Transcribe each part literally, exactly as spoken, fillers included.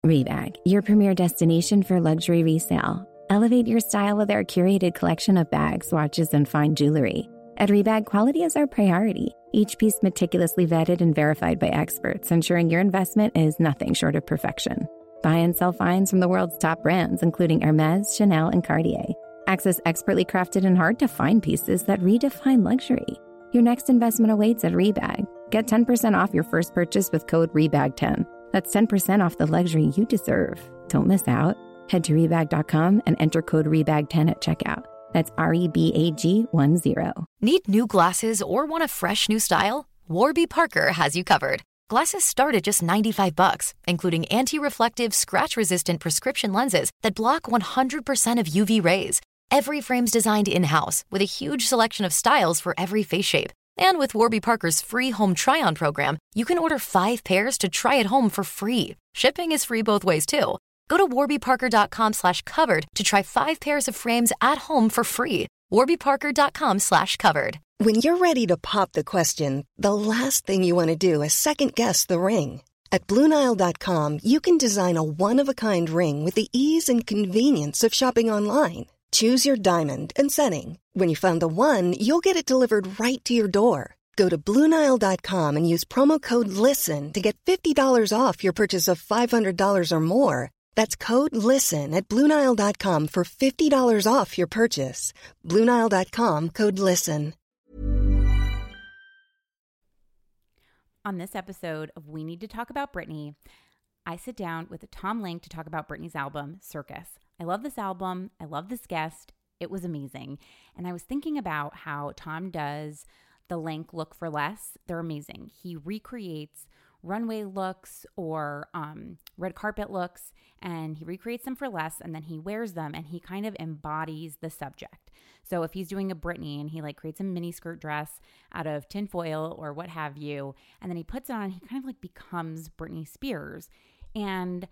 Rebag, your premier destination for luxury resale. Elevate your style with our curated collection of bags, watches, and fine jewelry. At Rebag, quality is our priority. Each piece meticulously vetted and verified by experts, ensuring your investment is nothing short of perfection. Buy and sell finds from the world's top brands, including Hermes, Chanel, and Cartier. Access expertly crafted and hard-to-find pieces that redefine luxury. Your next investment awaits at Rebag. Get ten percent off your first purchase with code rebag ten. That's ten percent off the luxury you deserve. Don't miss out. Head to rebag dot com and enter code rebag ten at checkout. That's R E B A G one zero. Need new glasses or want a fresh new style? Warby Parker has you covered. Glasses start at just ninety-five bucks, including anti-reflective, scratch-resistant prescription lenses that block one hundred percent of U V rays. Every frame's designed in-house with a huge selection of styles for every face shape. And with Warby Parker's free home try-on program, you can order five pairs to try at home for free. Shipping is free both ways, too. Go to warby parker dot com slash covered to try five pairs of frames at home for free. warby parker dot com slash covered. When you're ready to pop the question, the last thing you want to do is second-guess the ring. At Blue Nile dot com, you can design a one-of-a-kind ring with the ease and convenience of shopping online. Choose your diamond and setting. When you find the one, you'll get it delivered right to your door. Go to Blue Nile dot com and use promo code LISTEN to get fifty dollars off your purchase of five hundred dollars or more. That's code LISTEN at Blue Nile dot com for fifty dollars off your purchase. Blue Nile dot com, code LISTEN. On this episode of We Need to Talk About Britney, I sit down with Tom Link to talk about Britney's album, Circus. I love this album. I love this guest. It was amazing. And I was thinking about how Tom does the Link Look for Less. They're amazing. He recreates runway looks or um, red carpet looks, and he recreates them for less, and then he wears them, and he kind of embodies the subject. So if he's doing a Britney and he like creates a mini skirt dress out of tinfoil or what have you, and then he puts it on, he kind of like becomes Britney Spears. And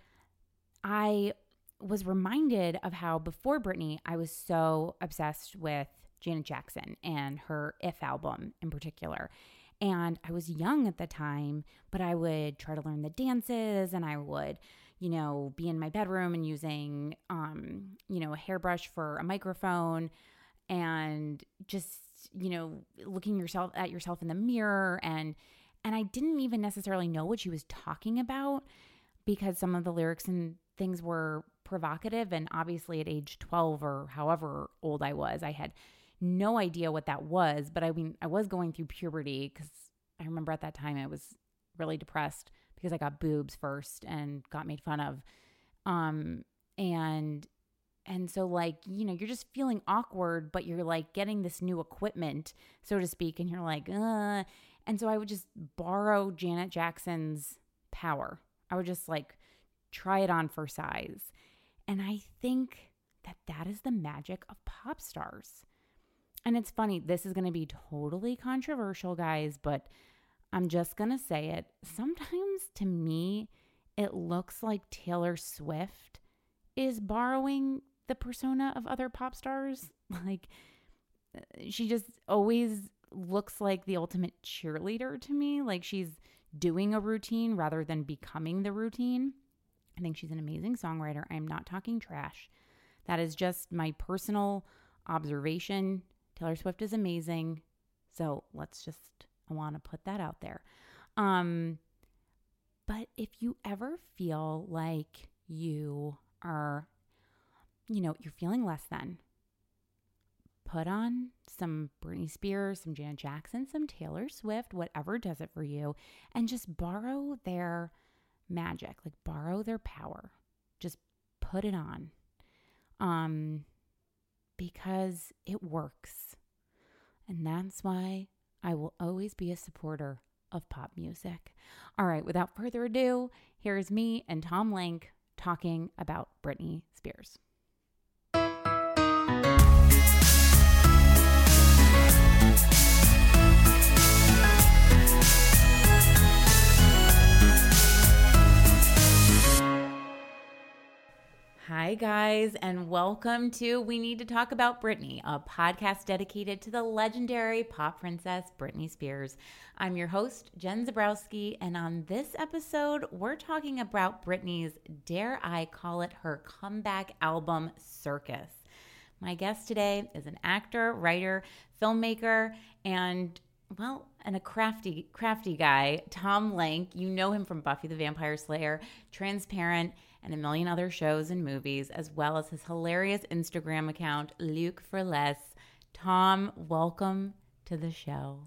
I was reminded of how before Britney, I was so obsessed with Janet Jackson and her If album in particular. And I was young at the time, but I would try to learn the dances, and I would, you know, be in my bedroom and using, um, you know, a hairbrush for a microphone, and just, you know, looking yourself at yourself in the mirror. And, and I didn't even necessarily know what she was talking about because some of the lyrics and things were provocative. And obviously at age twelve or however old I was, I had no idea what that was. But I mean, I was going through puberty because I remember at that time I was really depressed because I got boobs first and got made fun of. Um, and, and so like, you know, you're just feeling awkward, but you're like getting this new equipment, so to speak. And you're like, uh, and so I would just borrow Janet Jackson's power. I would just like try it on for size. And I think that that is the magic of pop stars. And it's funny, this is going to be totally controversial, guys, but I'm just going to say it. Sometimes to me, it looks like Taylor Swift is borrowing the persona of other pop stars. Like, she just always looks like the ultimate cheerleader to me. Like she's doing a routine rather than becoming the routine. I think she's an amazing songwriter. I'm not talking trash. That is just my personal observation. Taylor Swift is amazing. So let's just, I want to put that out there. Um, but if you ever feel like you are, you know, you're feeling less than, put on some Britney Spears, some Janet Jackson, some Taylor Swift, whatever does it for you, and just borrow their magic, like borrow their power. Just put it on. Um, because it works. And that's why I will always be a supporter of pop music. All right, without further ado, here's me and Tom Link talking about Britney Spears. Hi, guys, and welcome to We Need to Talk About Britney, a podcast dedicated to the legendary pop princess Britney Spears. I'm your host, Jen Zabrowski, and on this episode, we're talking about Britney's, dare I call it, her comeback album, Circus. My guest today is an actor, writer, filmmaker, and, well, and a crafty, crafty guy, Tom Lenk. You know him from Buffy the Vampire Slayer, Transparent, and a million other shows and movies, as well as his hilarious Instagram account, Luke for Less. Tom, welcome to the show.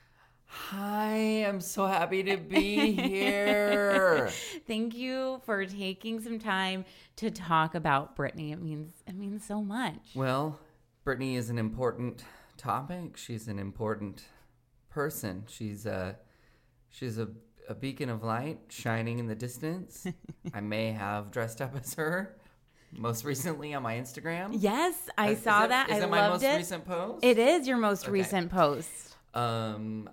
Hi, I'm so happy to be here. Thank you for taking some time to talk about Britney. It means it means so much. Well, Britney is an important topic. She's an important person. She's a she's a, a beacon of light shining in the distance. I may have dressed up as her most recently on my Instagram. Yes, I is saw it, that. Is I it my loved most it. recent post? It is your most Okay. recent post. Um,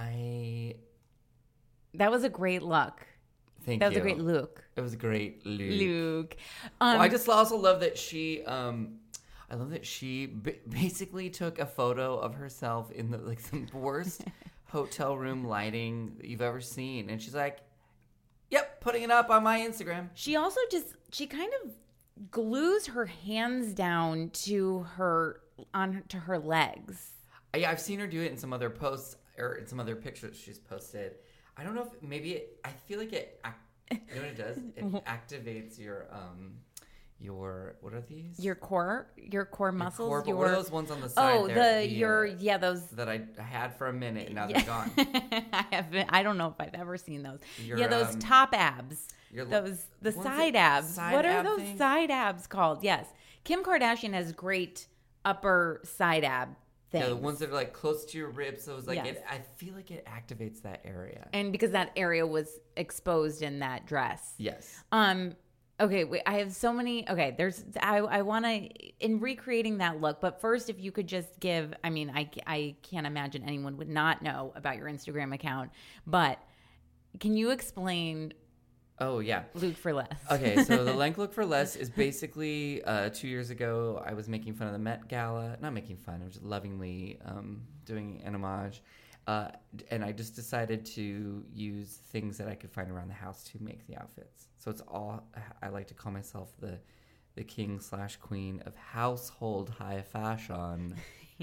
I That was a great look. thank That was you. a great look. It was a great look. Luke. Um, Well, I just also love that she, um, I love that she b- basically took a photo of herself in the like the worst hotel room lighting that you've ever seen, and she's like, "Yep, putting it up on my Instagram." She also just she kind of glues her hands down to her on to her legs. I, I've seen her do it in some other posts or in some other pictures she's posted. I don't know if maybe it, I feel like it. ac- You know what it does? It activates your um, your what are these? Your core, your core Your muscles. core, but your what are those ones on the side? oh, there? the your uh, yeah those. that I had for a minute and now Yeah. they're gone. I haven't. I don't know if I've ever seen those. Your, yeah, those um, top abs. your- Those the what was side it? abs. Side what are ab those thing? side abs called? Yes, Kim Kardashian has great upper side ab things. Yeah, the ones that are like close to your ribs. So it was like, Yes. it, I feel like it activates that area. and because that area was exposed in that dress. Yes. Um. Okay. Wait. I have so many. Okay. There's. I. I want to in recreating that look. But first, if you could just give. I mean, I. I can't imagine anyone would not know about your Instagram account. But can you explain Oh, yeah. Luke for Less? Okay, so the Lenk Look for Less is basically uh, two years ago, I was making fun of the Met Gala. Not making fun, I was just lovingly um, doing an homage. Uh, and I just decided to use things that I could find around the house to make the outfits. So it's all, I like to call myself the the king slash queen of household high fashion.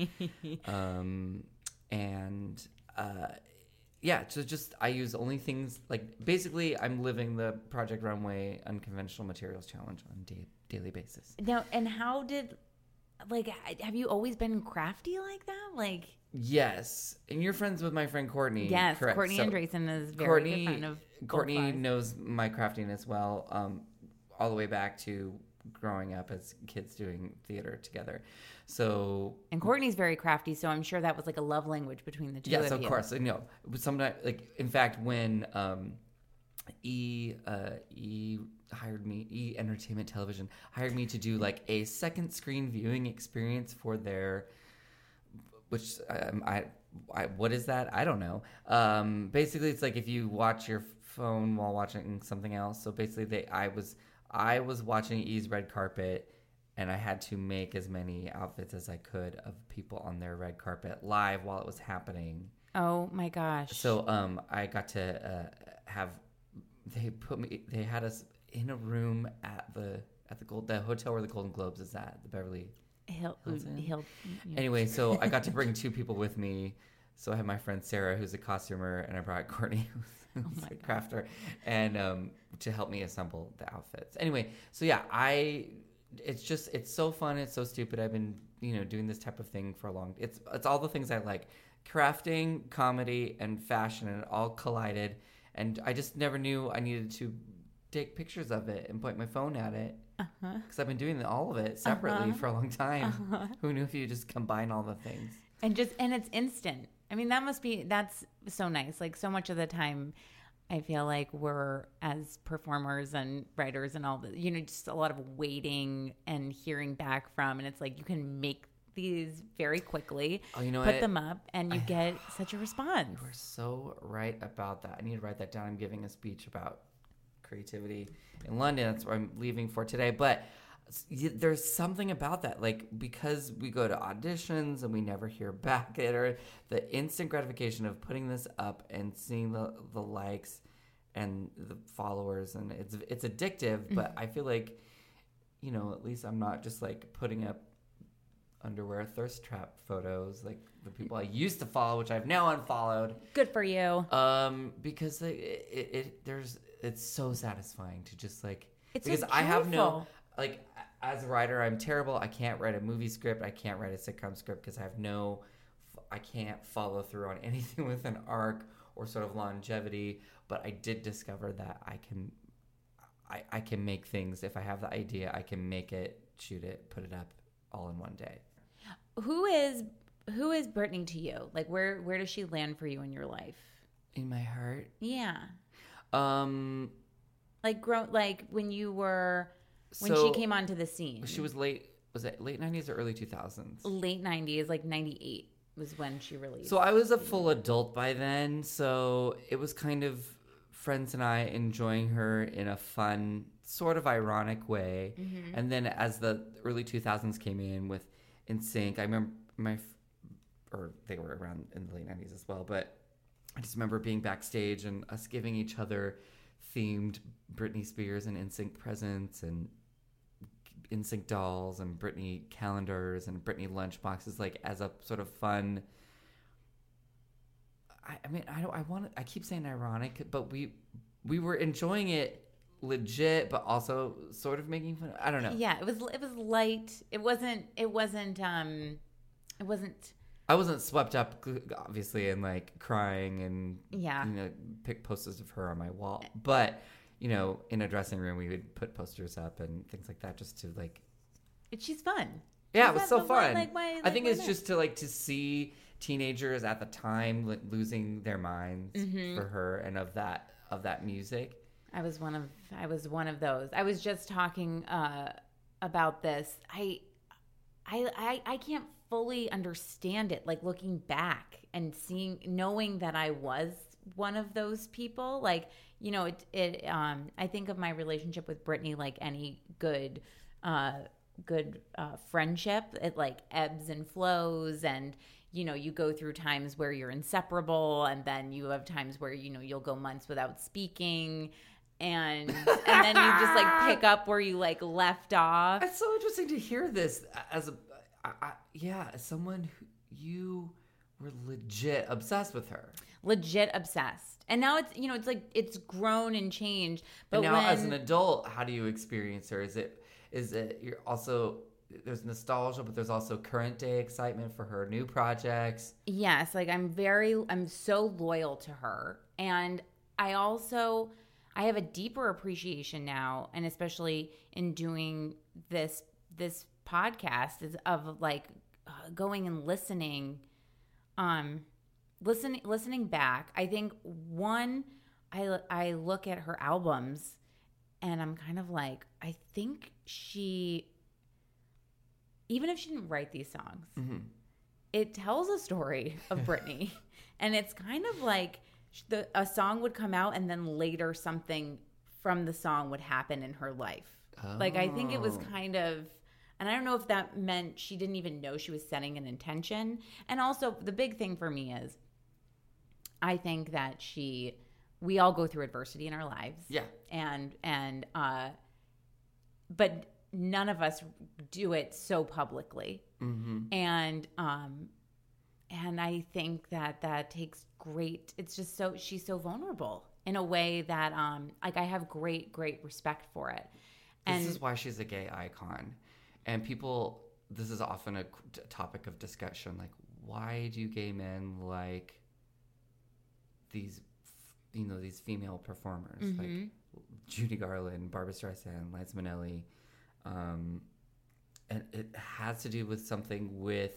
um, and uh, yeah, so just I use only things like basically I'm living the Project Runway Unconventional Materials Challenge on a da- daily basis. Now, and how did like have you always been crafty like that? Like Yes, and you're friends with my friend Courtney. yes, correct? Courtney So Andreessen is very Courtney, good friend of Courtney both of us. knows my crafting as well, um, all the way back to growing up as kids doing theater together. So And Courtney's very crafty, so I'm sure that was like a love language between the two yes, of of you. course. You know, sometimes like in fact, when um, E uh, E hired me, E Entertainment Television hired me to do like a second screen viewing experience for their, which um, I, I what is that? I don't know. Um, basically, it's like if you watch your phone while watching something else. So basically, they I was I was watching E's red carpet. And I had to make as many outfits as I could of people on their red carpet live while it was happening. Oh my gosh. So um, I got to uh, have they put me. They had us in a room at the at the gold the hotel where the Golden Globes is at, the Beverly. He'll, Hilton. he'll, yeah. Anyway, so I got to bring two people with me. So I had my friend Sarah, who's a costumer, and I brought Courtney, who's Oh my a crafter, and um, to help me assemble the outfits. Anyway, so yeah, I. It's just it's so fun. It's so stupid. I've been you know doing this type of thing for a long. It's it's all the things I like: crafting, comedy, and fashion, and it all collided. And I just never knew I needed to take pictures of it and point my phone at it because Uh-huh. I've been doing all of it separately Uh-huh. for a long time. Uh-huh. Who knew if you just combine all the things? And just and it's instant. I mean, that must be that's so nice. Like so much of the time, I feel like we're as performers and writers and all the you know just a lot of waiting and hearing back from, and it's like you can make these very quickly, Oh, you know put what? them up, and you I- get such a response. You are so right about that. I need to write that down. I'm giving a speech about creativity in London. That's where I'm leaving for today. But there's something about that, like, because we go to auditions and we never hear back at her, the instant gratification of putting this up and seeing the the likes and the followers, and it's it's addictive. Mm-hmm. But I feel like, you know, at least I'm not just like putting up underwear thirst trap photos like the people I used to follow, which I've now unfollowed. Good for you. Um, because like, it, it, it there's it's so satisfying to just like it's because so I have no like as a writer I'm terrible. I can't write a movie script. I can't write a sitcom script because I have no I can't follow through on anything with an arc or sort of longevity. But I did discover that I can I I can make things if I have the idea. I can make it, shoot it, put it up all in one day. Who is who is Brittany to you? Like where where does she land for you in your life? In my heart? Yeah. Um like grow like when you were when so she came onto the scene. She was late was it late nineties or early two thousands? Late nineties, like ninety-eight was when she released. So I was a full adult by then, so it was kind of friends and I enjoying her in a fun, sort of ironic way. Mm-hmm. And then as the early two thousands came in with N Sync, I remember my, or they were around in the late nineties as well, but I just remember being backstage and us giving each other themed Britney Spears and N Sync presents and N Sync dolls and Britney calendars and Britney lunchboxes, like as a sort of fun. I, I mean, I don't. I want. I keep saying ironic, but we we were enjoying it legit, but also sort of making fun. I don't know. Yeah, it was. It was light. It wasn't. It wasn't. Um, it wasn't. I wasn't swept up, obviously, and like crying and yeah, you know, pick posters of her on my wall. But you know, in a dressing room, we would put posters up and things like that, just to like. She's fun. Yeah, She's it was fun, so fun. fun. Like, why, like, I think it's not? just to like to see teenagers at the time like, losing their minds mm-hmm. for her and of that of that music. I was one of I was one of those. I was just talking uh, about this. I, I I I can't fully understand it. Like looking back and seeing, knowing that I was one of those people. Like you know, it it. Um, I think of my relationship with Brittany like any good. Uh, good uh, friendship. It like ebbs and flows, and you know you go through times where you're inseparable, and then you have times where you know you'll go months without speaking, and and then you just like pick up where you like left off. It's so interesting to hear this as a I, I, yeah as someone who you were legit obsessed with her. Legit obsessed. And now it's you know it's like it's grown and changed. But and now when, as an adult, how do you experience her? Is it Is it you're also there's nostalgia, but there's also current day excitement for her new projects? Yes, like I'm very I'm so loyal to her, and I also I have a deeper appreciation now, and especially in doing this this podcast is of like uh, going and listening, um, listening listening back. I think one I I look at her albums. And I'm kind of like, I think she, even if she didn't write these songs, mm-hmm. it tells a story of Britney. And it's kind of like the, a song would come out and then later something from the song would happen in her life. Oh. Like, I think it was kind of, and I don't know if that meant she didn't even know she was setting an intention. And also, the big thing for me is, I think that she... we all go through adversity in our lives. Yeah. And, and, uh, but none of us do it so publicly. Mm-hmm. And, um, and I think that that takes great, it's just so, she's so vulnerable in a way that, um, like I have great, great respect for it. And this is why she's a gay icon. And people, this is often a topic of discussion. Like, why do gay men like these you know, these female performers mm-hmm. like Judy Garland, Barbra Streisand, Liza Minnelli. Um, and it has to do with something with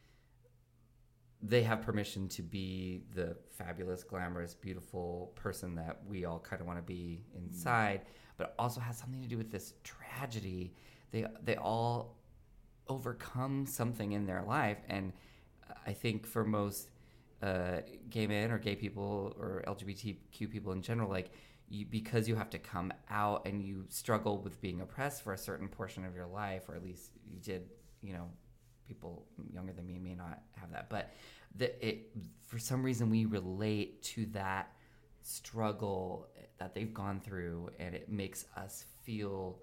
they have permission to be the fabulous, glamorous, beautiful person that we all kind of want to be inside, mm-hmm. but it also has something to do with this tragedy. They they all overcome something in their life. And I think for most Uh, gay men or gay people or L G B T Q people in general, like you, because you have to come out and you struggle with being oppressed for a certain portion of your life, or at least you did, you know, people younger than me may not have that. But the, it, for some reason, we relate to that struggle that they've gone through, and it makes us feel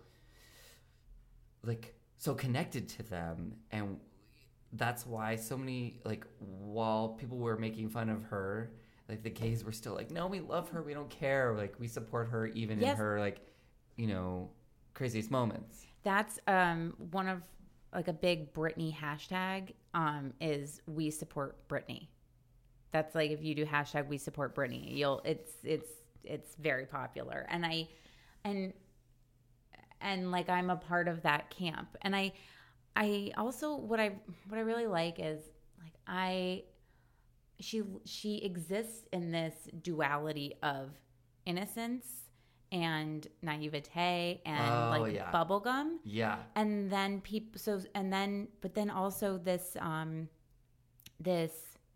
like so connected to them. And that's why so many, like, while people were making fun of her, like, the gays were still like, no, we love her, we don't care, like, we support her even yes. in her, like, you know, craziest moments. That's um one of, like, a big Britney hashtag um is we support Britney. That's like, if you do hashtag we support Britney, you'll it's it's it's very popular. And I and and like I'm a part of that camp. And I I also what I what I really like is like I she she exists in this duality of innocence and naivete and oh, like yeah. bubblegum. Yeah. And then people so and then but then also this um this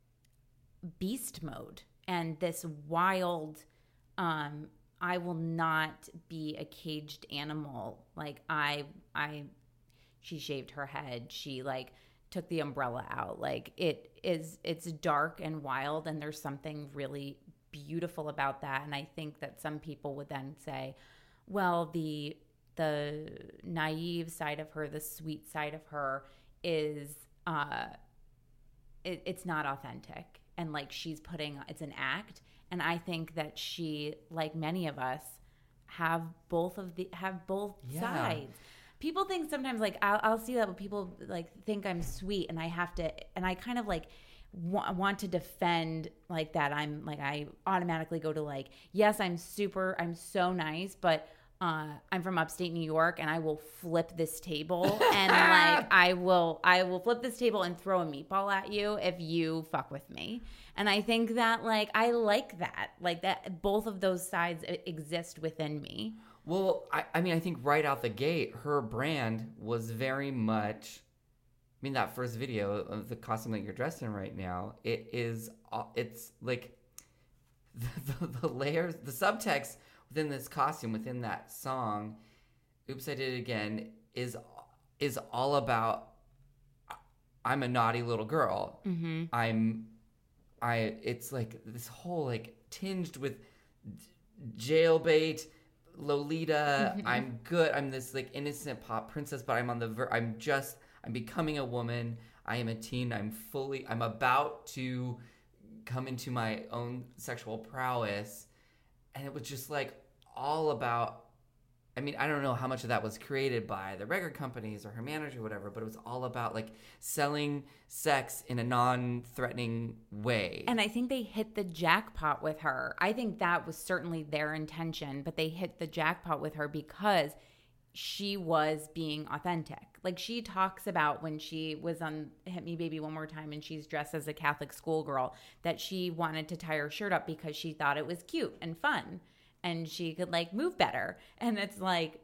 beast mode and this wild um I will not be a caged animal. Like I I she shaved her head. She like took the umbrella out. Like it is it's dark and wild, and there's something really beautiful about that. And I think that some people would then say, well, the the naive side of her, the sweet side of her is uh it, it's not authentic, and like she's putting it's an act. And I think that she, like many of us, have both of the have both yeah. sides. People think sometimes, like I'll, I'll see that when people like think I'm sweet, and I have to, and I kind of like wa- want to defend like that. I'm like I automatically go to like, yes, I'm super, I'm so nice, but uh, I'm from upstate New York, and I will flip this table, and like I will, I will flip this table and throw a meatball at you if you fuck with me. And I think that like I like that, like that both of those sides exist within me. Well, I, I mean, I think right out the gate, her brand was very much. I mean, that first video of the costume that you're dressed in right now, it is, it's like the, the, the layers, the subtext within this costume, within that song, "Oops, I Did It Again," is is all about. I'm a naughty little girl. Mm-hmm. I'm, I. It's like this whole like tinged with jailbait. Lolita, mm-hmm. I'm good. I'm this like innocent pop princess, but I'm on the ver- I'm just I'm becoming a woman. I am a teen. I'm fully I'm about to come into my own sexual prowess. And it was just like all about, I mean, I don't know how much of that was created by the record companies or her manager or whatever, but it was all about like selling sex in a non-threatening way. And I think they hit the jackpot with her. I think that was certainly their intention, but they hit the jackpot with her because she was being authentic. Like she talks about when she was on Hit Me Baby One More Time and she's dressed as a Catholic schoolgirl, that she wanted to tie her shirt up because she thought it was cute and fun and she could like move better. And it's like,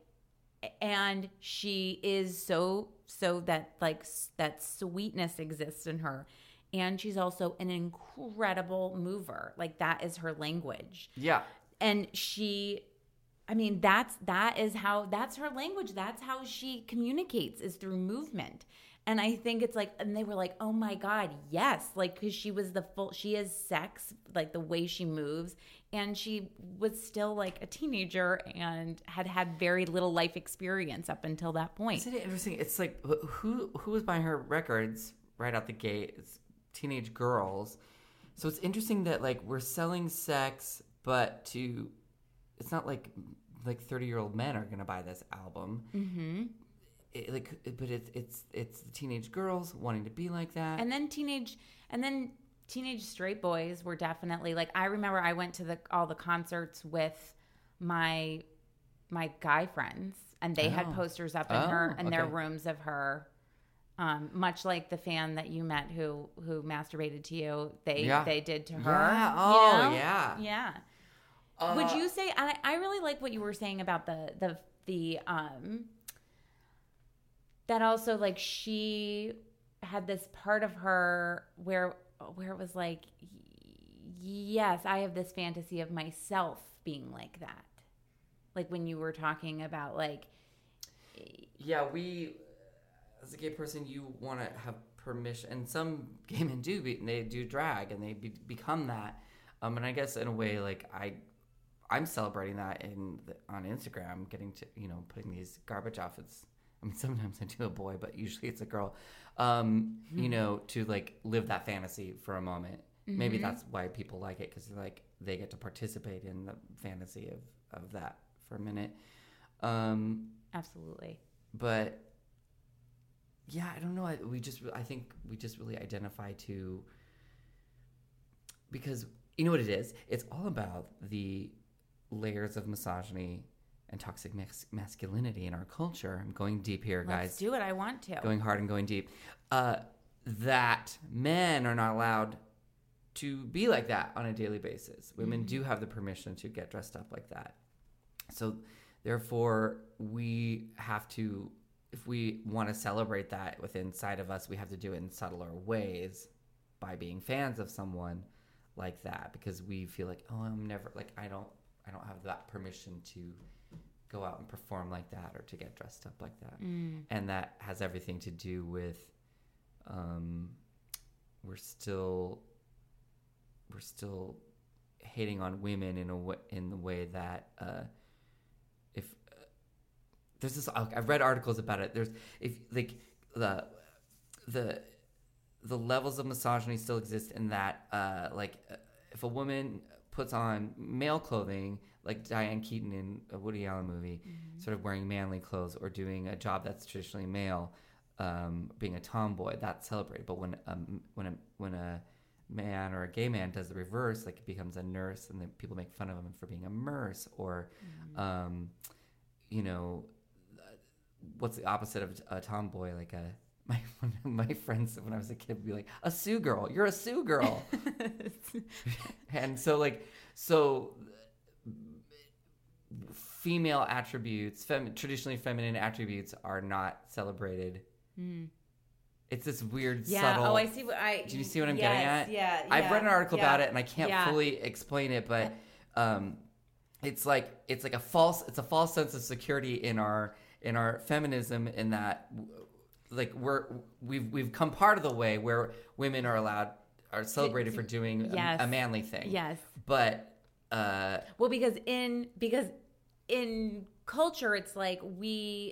and she is so, so that like that sweetness exists in her. And she's also an incredible mover. Like that is her language. Yeah. And she... I mean, that's, that is how, that's her language. That's how she communicates, is through movement. And I think it's like, and they were like, oh my God, yes. Like, cause she was the full, she is sex, like the way she moves. And she was still like a teenager and had had very little life experience up until that point. Isn't it interesting? It's like, who, who was buying her records right out the gate? It's teenage girls. So it's interesting that like we're selling sex, but to, it's not like like thirty-year-old men are going to buy this album. Mm-hmm. It, like, but it's it's it's the teenage girls wanting to be like that, and then teenage and then teenage straight boys were definitely like. I remember I went to the all the concerts with my my guy friends, and they oh. had posters up in oh, her in okay. their rooms of her. Um, much like the fan that you met who who masturbated to you, they yeah. they did to her. Yeah. Oh you know? yeah. Yeah. Uh, Would you say? I, I really like what you were saying about the the the um. That also like she had this part of her where where it was like, yes, I have this fantasy of myself being like that. Like when you were talking about like, yeah, we as a gay person, you want to have permission, and some gay men do. Be, they do drag, and they be, become that. Um, and I guess in a way, like I, I'm celebrating that in the, on Instagram, getting to you know putting these garbage outfits. I mean, sometimes I do a boy, but usually it's a girl. Um, mm-hmm. You know, to like live that fantasy for a moment. Mm-hmm. Maybe that's why people like it, because like they get to participate in the fantasy of, of that for a minute. Um, Absolutely. But yeah, I don't know. I, we just, I think we just really identify to, because you know what it is? It's all about the layers of misogyny and toxic mas- masculinity in our culture. I'm going deep here, guys. Let's do it. I want to. Going hard and going deep. Uh, that men are not allowed to be like that on a daily basis. Women mm-hmm. do have the permission to get dressed up like that. So therefore, we have to, if we want to celebrate that within inside of us, we have to do it in subtler ways by being fans of someone like that, because we feel like, oh, I'm never, like, I don't, I don't have that permission to go out and perform like that or to get dressed up like that. Mm. And that has everything to do with, um, we're still, we're still hating on women in a way, in the way that, uh, if uh, there's this, I've read articles about it. There's, if like the, the, the levels of misogyny still exist in that, uh, like if a woman puts on male clothing, like Diane Keaton in a Woody Allen movie, mm-hmm. sort of wearing manly clothes or doing a job that's traditionally male, um, being a tomboy, that's celebrated. But when um, when a when a man or a gay man does the reverse, like it becomes a nurse, and then people make fun of him for being a nurse, or, mm-hmm. um, you know, what's the opposite of a tomboy? Like a my my friends when I was a kid would be like, a Sue girl, you're a Sue girl, and so like so. Female attributes, fem- traditionally feminine attributes, are not celebrated. Mm. It's this weird, yeah, subtle. Oh, I see what I. Do you see what I'm yes, getting at? Yeah, yeah. I've read an article yeah, about it, and I can't yeah. fully explain it, but um, it's like it's like a false, it's a false sense of security in our in our feminism, in that, like we're we've we've come part of the way where women are allowed are celebrated for doing yes. a, a manly thing. Yes, but uh, well, because in because. in culture, it's like we,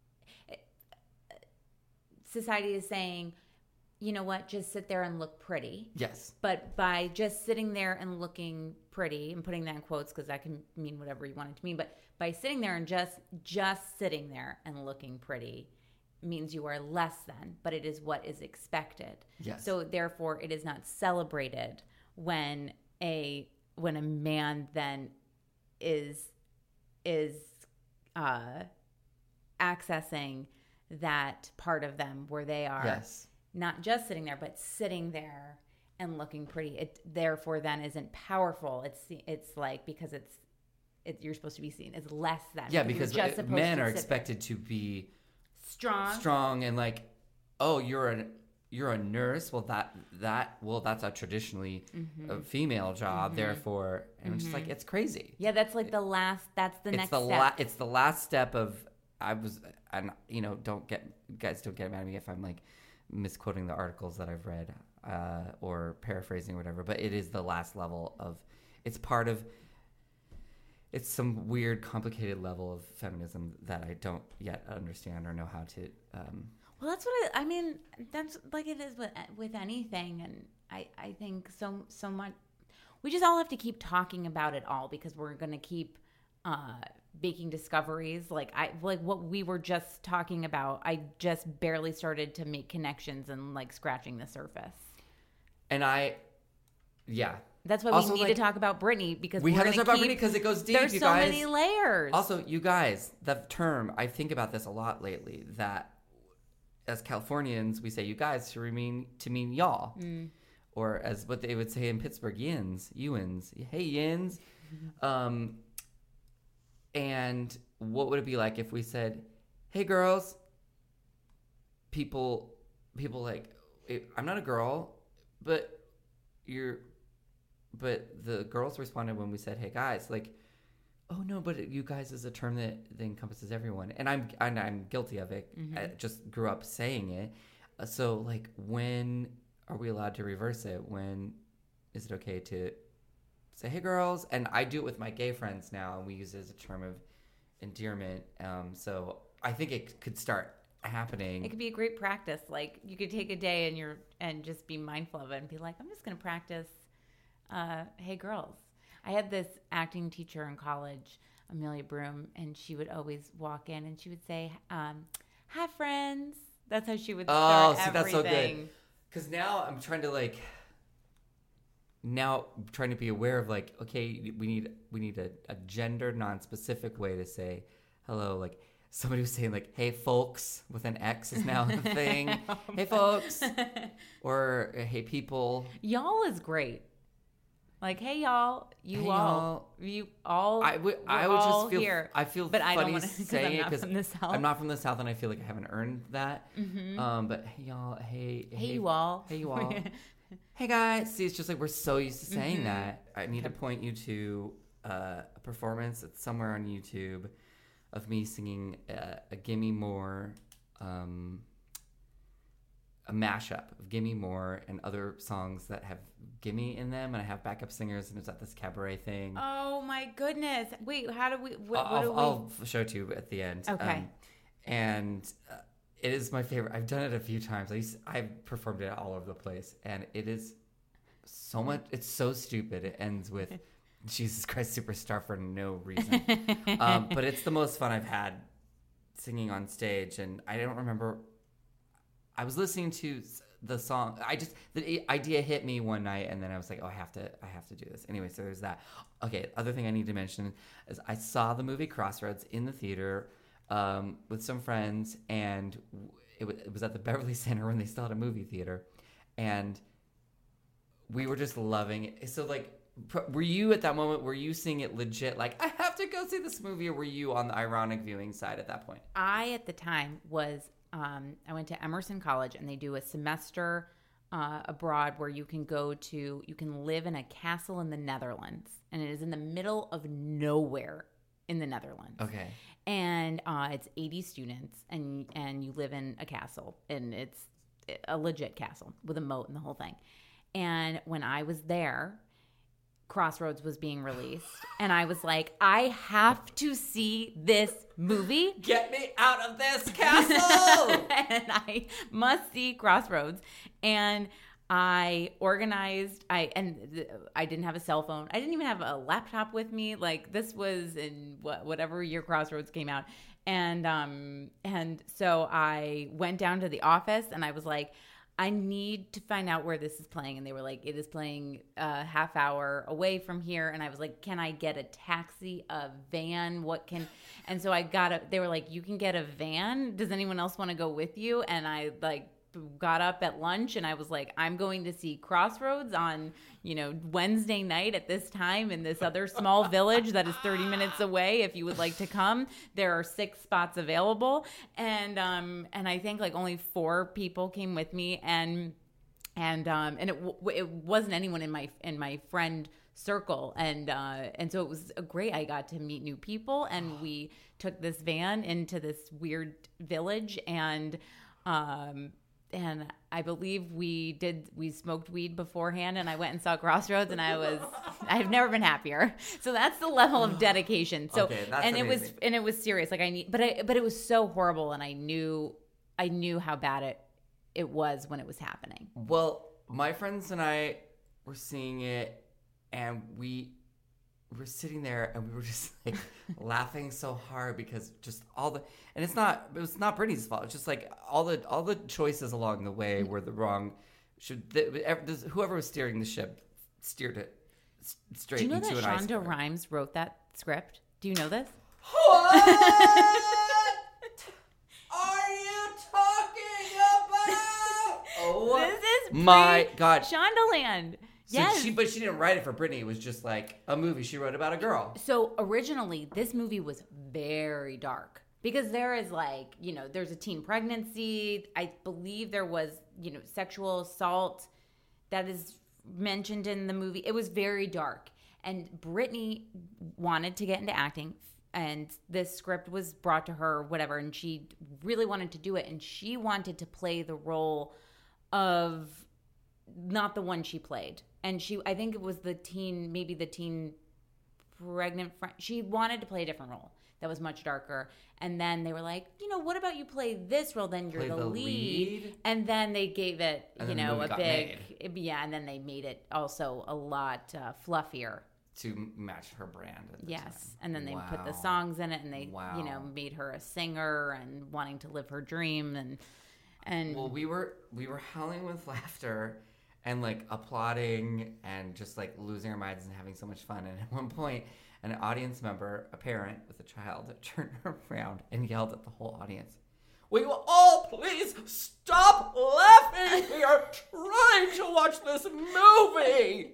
society is saying, you know what, just sit there and look pretty. Yes. But by just sitting there and looking pretty, and putting that in quotes because that can mean whatever you want it to mean, but by sitting there and just just sitting there and looking pretty means you are less than, but it is what is expected. Yes. So therefore, it is not celebrated when a when a man then is is uh, accessing that part of them where they are yes. not just sitting there, but sitting there and looking pretty. It therefore then isn't powerful. It's it's like because it's it, you're supposed to be seen as less than. Yeah, because, because just men are sit expected there. to be strong, strong, and like, oh, you're a you're a nurse. Well, that that well, that's a traditionally mm-hmm. a female job. Mm-hmm. Therefore, and mm-hmm. it's just like it's crazy. Yeah, that's like the last. That's the it's next the step. La- it's the last step of. I was, and you know, don't get guys don't get mad at me if I'm like misquoting the articles that I've read uh, or paraphrasing or whatever. But it is the last level of. It's part of. It's some weird, complicated level of feminism that I don't yet understand or know how to. Um, Well, that's what I, I mean. That's like it is with with anything, and I, I think so so much. We just all have to keep talking about it all because we're going to keep uh, making discoveries. Like I like what we were just talking about. I just barely started to make connections and like scratching the surface. And I, yeah. That's why also, we need like, to talk about Britney because we we're have to talk about keep, Britney because it goes deep. There's you so guys. many layers. Also, you guys, the term I think about this a lot lately. That as Californians, we say "you guys" to mean to mean y'all, mm. or as what they would say in Pittsburgh, "yins," "youins." Hey, yins. Mm-hmm. Um, and what would it be like if we said, "Hey, girls"? People, people like, I'm not a girl, but you're. But the girls responded when we said, "Hey guys," like, oh no, but you guys is a term that, that encompasses everyone. And I'm, and I'm guilty of it. Mm-hmm. I just grew up saying it. Uh, so like, when are we allowed to reverse it? When is it okay to say, hey girls? And I do it with my gay friends now, and we use it as a term of endearment. Um, so I think it could start happening. It could be a great practice. Like, you could take a day and you're and just be mindful of it and be like, I'm just going to practice uh, hey girls. I had this acting teacher in college, Amelia Broom, and she would always walk in and she would say, um, hi friends. That's how she would start oh, see, everything. That's so good. Because now I'm trying to like now I'm trying to be aware of like, okay, we need we need a, a gender non-specific way to say hello. Like, somebody was saying like, hey folks with an X is now the thing. oh hey folks. Or hey people. Y'all is great. Like, hey y'all, you hey, all, y'all. you all. I would, I would just feel. Here. I feel but funny I don't wanna, saying it because I'm not from the South. I'm not from the South, and I feel like I haven't earned that. Mm-hmm. Um, but hey y'all, hey, hey, hey you all, hey you all, hey guys. See, it's just like we're so used to saying mm-hmm. that. I need to point you to uh, a performance that's somewhere on YouTube of me singing uh, a "Gimme More." Um, a mashup of Gimme More and other songs that have Gimme in them, and I have backup singers, and it's at this cabaret thing. Oh my goodness. Wait, how do we, what, I'll, what do we? I'll show it to you at the end. Okay. Um, and uh, it is my favorite. I've done it a few times. I used, I've performed it all over the place, and it is so much, it's so stupid. It ends with Jesus Christ Superstar for no reason. um, but it's the most fun I've had singing on stage, and I don't remember... I was listening to the song. I just the idea hit me one night, and then I was like, "Oh, I have to, I have to do this." Anyway, so there's that. Okay, other thing I need to mention is I saw the movie Crossroads in the theater um, with some friends, and it, w- it was at the Beverly Center when they still had a movie theater, and we were just loving it. So, like, pr- were you at that moment? Were you seeing it legit? Like, I have to go see this movie, or were you on the ironic viewing side at that point? I at the time was. Um, I went to Emerson College, and they do a semester uh, abroad where you can go to, you can live in a castle in the Netherlands, and it is in the middle of nowhere in the Netherlands. Okay. And uh, it's eighty students, and and you live in a castle, and it's a legit castle with a moat and the whole thing. And when I was there, Crossroads was being released, and I was like, I have to see this movie. Get me out of this castle! And I must see Crossroads. And I organized, I and th- I didn't have a cell phone. I didn't even have a laptop with me. Like, this was in what, whatever year Crossroads came out. And um and so I went down to the office, and I was like, I need to find out where this is playing. And they were like, it is playing a half hour away from here. And I was like, can I get a taxi, a van? What can, and so I got a, they were like, you can get a van. Does anyone else want to go with you? And I like got up at lunch, and I was like, I'm going to see Crossroads on, you know, Wednesday night at this time in this other small village that is thirty minutes away. If you would like to come, there are six spots available. And, um, and I think like only four people came with me, and, and, um, and it, w- it wasn't anyone in my, in my friend circle. And, uh, and so it was a great, I got to meet new people, and we took this van into this weird village, and, um, and I believe we did, we smoked weed beforehand, and I went and saw Crossroads, and I was, I've never been happier. So that's the level of dedication. So, okay, that's and amazing. it was, and it was serious. Like I need, but I, but it was so horrible. And I knew, I knew how bad it, it was when it was happening. Well, my friends and I were seeing it, and we were sitting there, and we were just like laughing so hard because just all the, and it's not, it was not Britney's fault. It's just like all the, all the choices along the way were the wrong, should, the, whoever was steering the ship steered it straight into an iceberg. Do you know that Shonda Rhimes wrote that script? Do you know this? What are you talking about? Oh, this is my God. Shondaland. So yes. she, but she didn't write it for Britney. It was just like a movie she wrote about a girl. So originally, this movie was very dark because there is like, you know, there's a teen pregnancy. I believe there was, you know, sexual assault that is mentioned in the movie. It was very dark. And Brittany wanted to get into acting, and this script was brought to her, whatever, and she really wanted to do it. And she wanted to play the role of not the one she played. And she, I think it was the teen, maybe the teen pregnant friend. She wanted to play a different role that was much darker. And then they were like, you know, what about you play this role? Then you're Play the, the lead. lead? And then they gave it, And you then the know, movie a got big, yeah. And then they made it also a lot uh, fluffier. To match her brand. At the Yes. time. And then they Wow. put the songs in it, and they, Wow. you know, made her a singer and wanting to live her dream. And, and Well, we were we were howling with laughter and like applauding and just like losing our minds and having so much fun. And at one point, an audience member, a parent with a child, turned around and yelled at the whole audience, "Will you all please stop laughing? We are trying to watch this movie."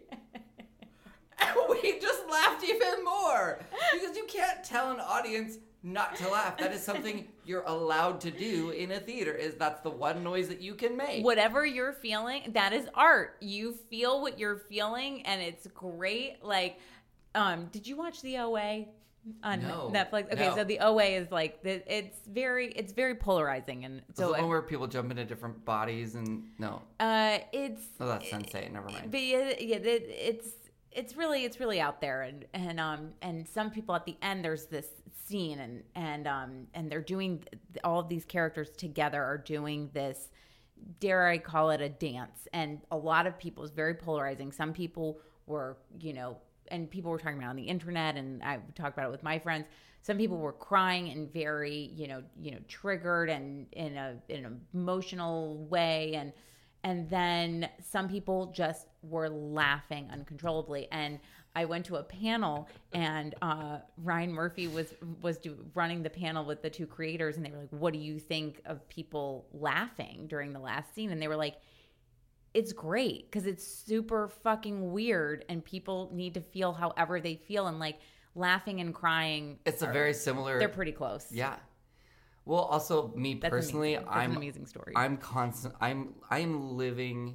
And we just laughed even more because you can't tell an audience not to laugh. That is something you're allowed to do in a theater. Is that's the one noise that you can make. Whatever you're feeling, that is art. You feel what you're feeling, and it's great. Like, um, did you watch the O A on No, Netflix? Okay, no. so the O A is like the, it's very it's very polarizing, and So so the one uh, where people jump into different bodies and no, uh, it's oh that's Sense eight. Never mind. But yeah, yeah it, it's it's really it's really out there, and and um and some people at the end, there's this scene, and and um and they're doing all of these characters together are doing this, dare I call it, a dance, and a lot of people, it's very polarizing. Some people were, you know, and people were talking about it on the internet, and I talked about it with my friends. Some people were crying and very, you know, you know, triggered and in a in an emotional way, and and then some people just were laughing uncontrollably. And I went to a panel, and uh, Ryan Murphy was was do, running the panel with the two creators, and they were like, "What do you think of people laughing during the last scene?" And they were like, "It's great because it's super fucking weird, and people need to feel however they feel, and like laughing and crying. It's a are- very similar. They're pretty close. Yeah. Well, also me That's personally, amazing. That's I'm an amazing story. I'm constant. I'm I'm living.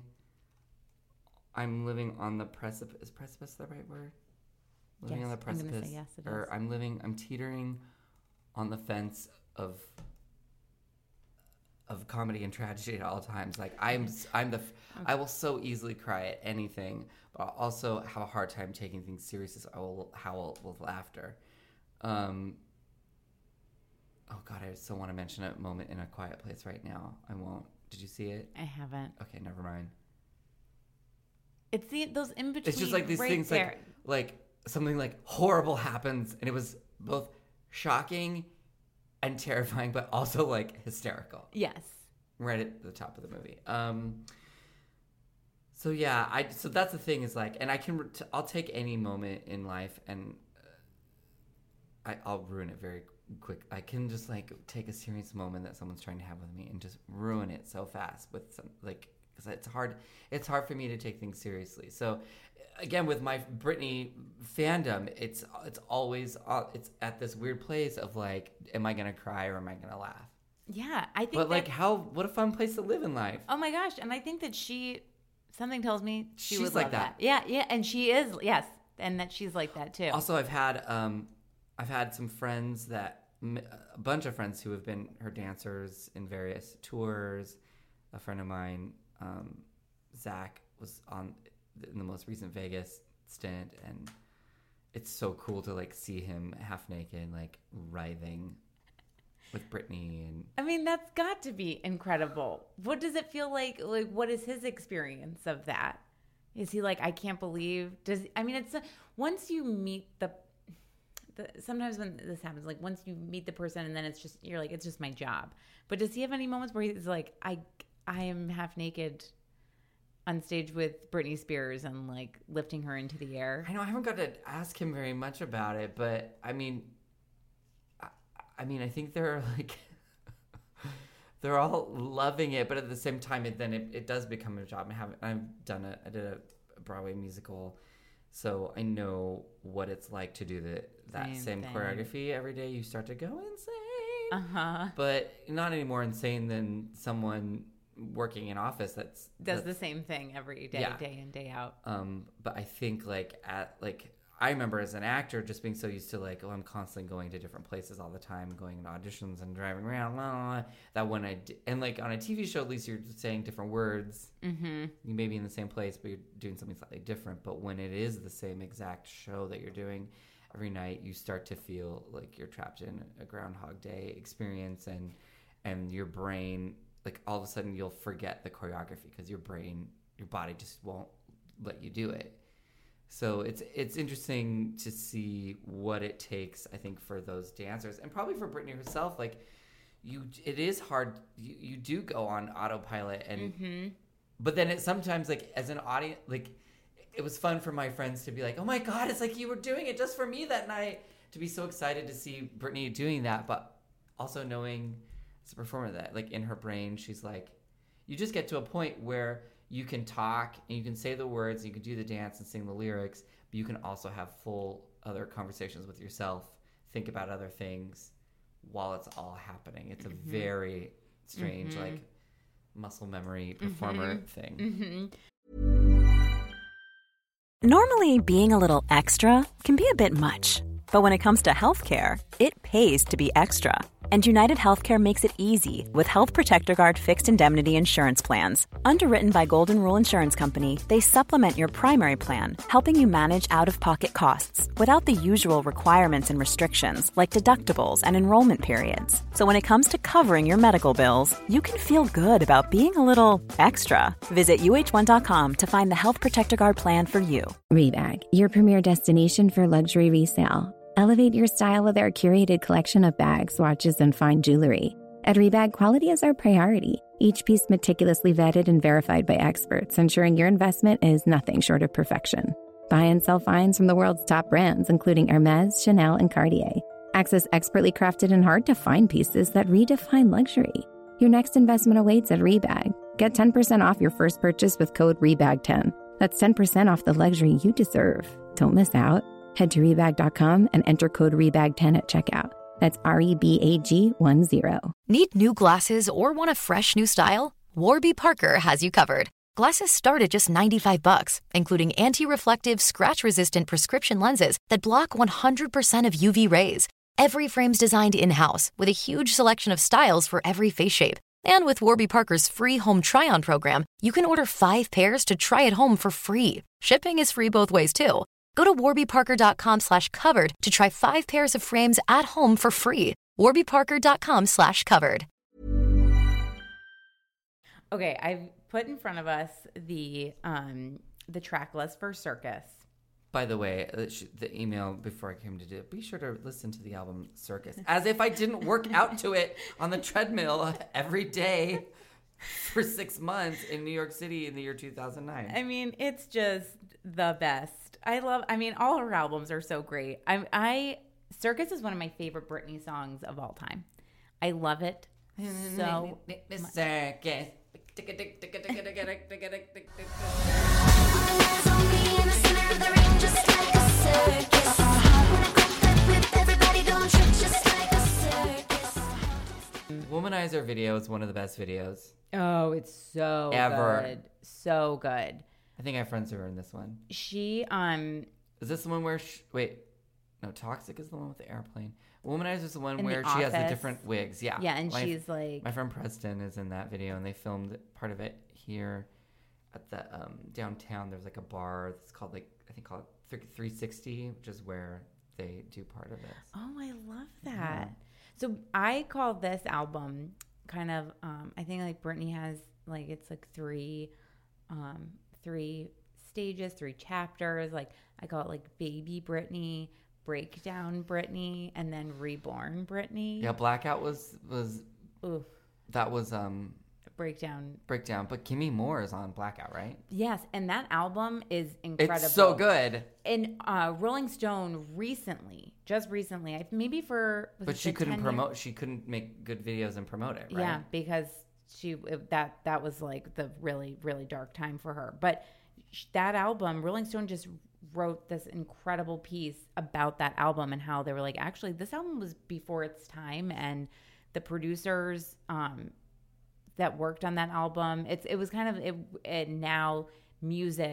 I'm living on the precipice. Is precipice the right word? Living Yes, on the I'm gonna say precipice. yes, it or is. I'm living. I'm teetering on the fence of of comedy and tragedy at all times. Like I'm. I'm the. I will so easily cry at anything, but I'll also have a hard time taking things seriously. So I will howl with laughter. Um. Oh God, I so want to mention a moment in A Quiet Place right now. I won't. Did you see it? I haven't. Okay, never mind. It's the those in between. It's just like these right things, there. like like something like horrible happens, and it was both shocking and terrifying, but also like hysterical. Yes. Right at the top of the movie. Um. So yeah, I so that's the thing is like, and I can I'll take any moment in life and uh, I I'll ruin it very quick. I can just like take a serious moment that someone's trying to have with me and just ruin it so fast with some like because it's hard it's hard for me to take things seriously. So again, with my Britney fandom, it's it's always uh, it's at this weird place of like, am I gonna cry or am I gonna laugh? Yeah, I think. But like, that, how what a fun place to live in life. oh my gosh, and I think that she, something tells me she She's would like love that. that. Yeah, yeah, and she is. Yes, and that she's like that too. Also, I've had um, I've had some friends that a bunch of friends who have been her dancers in various tours. A friend of mine, um, Zach, was on in the most recent Vegas stint, and it's so cool to like see him half naked, like writhing with Britney. And I mean, that's got to be incredible. What does it feel like? Like, what is his experience of that? Is he like, I can't believe? Does I mean, it's a, once you meet the, the. Sometimes when this happens, like once you meet the person, and then it's just you're like, it's just my job. But does he have any moments where he's like, I, I am half naked on stage with Britney Spears and like lifting her into the air? I know I haven't got to ask him very much about it, but I mean, I, I mean, I think they're like, they're all loving it, but at the same time, it then it, it does become a job. I have I've done it. I did a Broadway musical, so I know what it's like to do the that Same same, thing. choreography every day. You start to go insane, Uh huh. but not any more insane than someone working in office that's Does that's, the same thing every day, Yeah. day in, day out. Um, but I think like at like I remember as an actor just being so used to like, oh, I'm constantly going to different places all the time, going to auditions and driving around, blah, blah, blah, that when I d- and like on a T V show, at least you're saying different words. Mm-hmm. You may be in the same place, but you're doing something slightly different. But when it is the same exact show that you're doing every night, you start to feel like you're trapped in a Groundhog Day experience, and and your brain, like all of a sudden you'll forget the choreography because your brain, your body just won't let you do it. So it's it's interesting to see what it takes, I think, for those dancers, and probably for Britney herself. Like, you, it is hard. You, you do go on autopilot, and mm-hmm. but then it sometimes, like as an audience, like it was fun for my friends to be like, "Oh my God, it's like you were doing it just for me that night." To be so excited to see Britney doing that, but also knowing as a performer that, like in her brain, she's like, you just get to a point where you can talk and you can say the words, and you can do the dance and sing the lyrics, but you can also have full other conversations with yourself, think about other things while it's all happening. It's a mm-hmm. very strange, mm-hmm. like muscle memory performer mm-hmm. thing. Mm-hmm. Normally, being a little extra can be a bit much, but when it comes to healthcare, it pays to be extra. And United Healthcare makes it easy with Health Protector Guard fixed indemnity insurance plans. Underwritten by Golden Rule Insurance Company, they supplement your primary plan, helping you manage out-of-pocket costs without the usual requirements and restrictions like deductibles and enrollment periods. So when it comes to covering your medical bills, you can feel good about being a little extra. Visit U H one dot com to find the Health Protector Guard plan for you. Rebag, your premier destination for luxury resale. Elevate your style with our curated collection of bags, watches, and fine jewelry. At Rebag, quality is our priority. Each piece meticulously vetted and verified by experts, ensuring your investment is nothing short of perfection. Buy and sell finds from the world's top brands, including Hermès, Chanel, and Cartier. Access expertly crafted and hard-to-find pieces that redefine luxury. Your next investment awaits at Rebag. Get ten percent off your first purchase with code REBAG ten. That's ten percent off the luxury you deserve. Don't miss out. Head to rebag dot com and enter code rebag ten at checkout. That's R E B A G one zero. Need new glasses or want a fresh new style? Warby Parker has you covered. Glasses start at just ninety-five bucks, including anti-reflective, scratch-resistant prescription lenses that block one hundred percent of U V rays. Every frame's designed in-house with a huge selection of styles for every face shape. And with Warby Parker's free home try-on program, you can order five pairs to try at home for free. Shipping is free both ways, too. Go to warby parker dot com slash covered to try five pairs of frames at home for free. warby parker dot com slash covered. Okay, I've put in front of us the um, the track list for Circus. By the way, the email before I came to do it, be sure to listen to the album Circus. As if I didn't work out to it on the treadmill every day for six months in New York City in the year two thousand nine. I mean, it's just the best. I love, I mean, all her albums are so great. I, I, Circus is one of my favorite Britney songs of all time. I love it so much. Circus. Womanizer video is one of the best videos. Oh, it's so ever. good. So good. I think I have friends who are in this one. She, um... Is this the one where... She, wait. No, Toxic is the one with the airplane. Womanizer is the one in where the she office. has the different wigs. Yeah. Yeah, and my, she's like... My friend Preston is in that video, and they filmed part of it here at the um, downtown. There's like a bar that's called like... I think called three sixty, which is where they do part of this. Oh, I love that. Yeah. So I call this album kind of... Um, I think like Britney has like... It's like three... Um, three stages, three chapters. Like I call it like Baby Britney, Breakdown Britney, and then Reborn Britney. Yeah, Blackout was was Ooh. That was um Breakdown. Breakdown, but Gimme More is on Blackout, right? Yes, and that album is incredible. It's so good. And uh, Rolling Stone recently, just recently, I maybe for but she couldn't promote. She couldn't make good videos and promote it, right? Yeah, because. She that that was like the really really dark time for her. But that album, Rolling Stone just wrote this incredible piece about that album and how they were like, actually, this album was before its time, and the producers um, that worked on that album, it's it was kind of it, it now music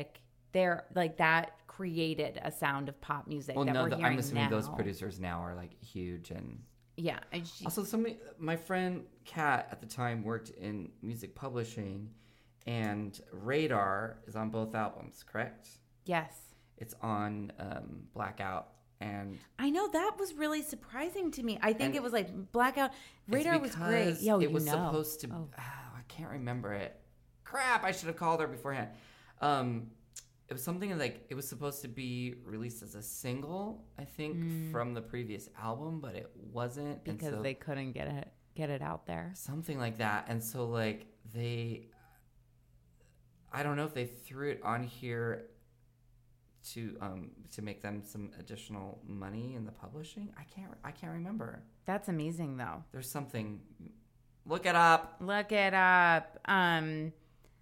they're like that created a sound of pop music well, that no, we're the, hearing I'm assuming now. those producers now are like huge and yeah. And she, also somebody. My friend Kat at the time worked in music publishing, and Radar is on both albums. Correct? yes. It's on um, Blackout and. I know that was really surprising to me. I think And it was like Blackout. Radar It's was great. because Yo, it you was know. supposed to. Oh. Oh, I can't remember it. Crap! I should have called her beforehand. Um, it was something like it was supposed to be released as a single, I think, Mm. from the previous album, but it wasn't and because so- they couldn't get it get it out there. something like that. And so, like they, I don't know if they threw it on here to um to make them some additional money in the publishing. I can't. I can't remember. That's amazing, though. There's something. Look it up. Look it up. Um,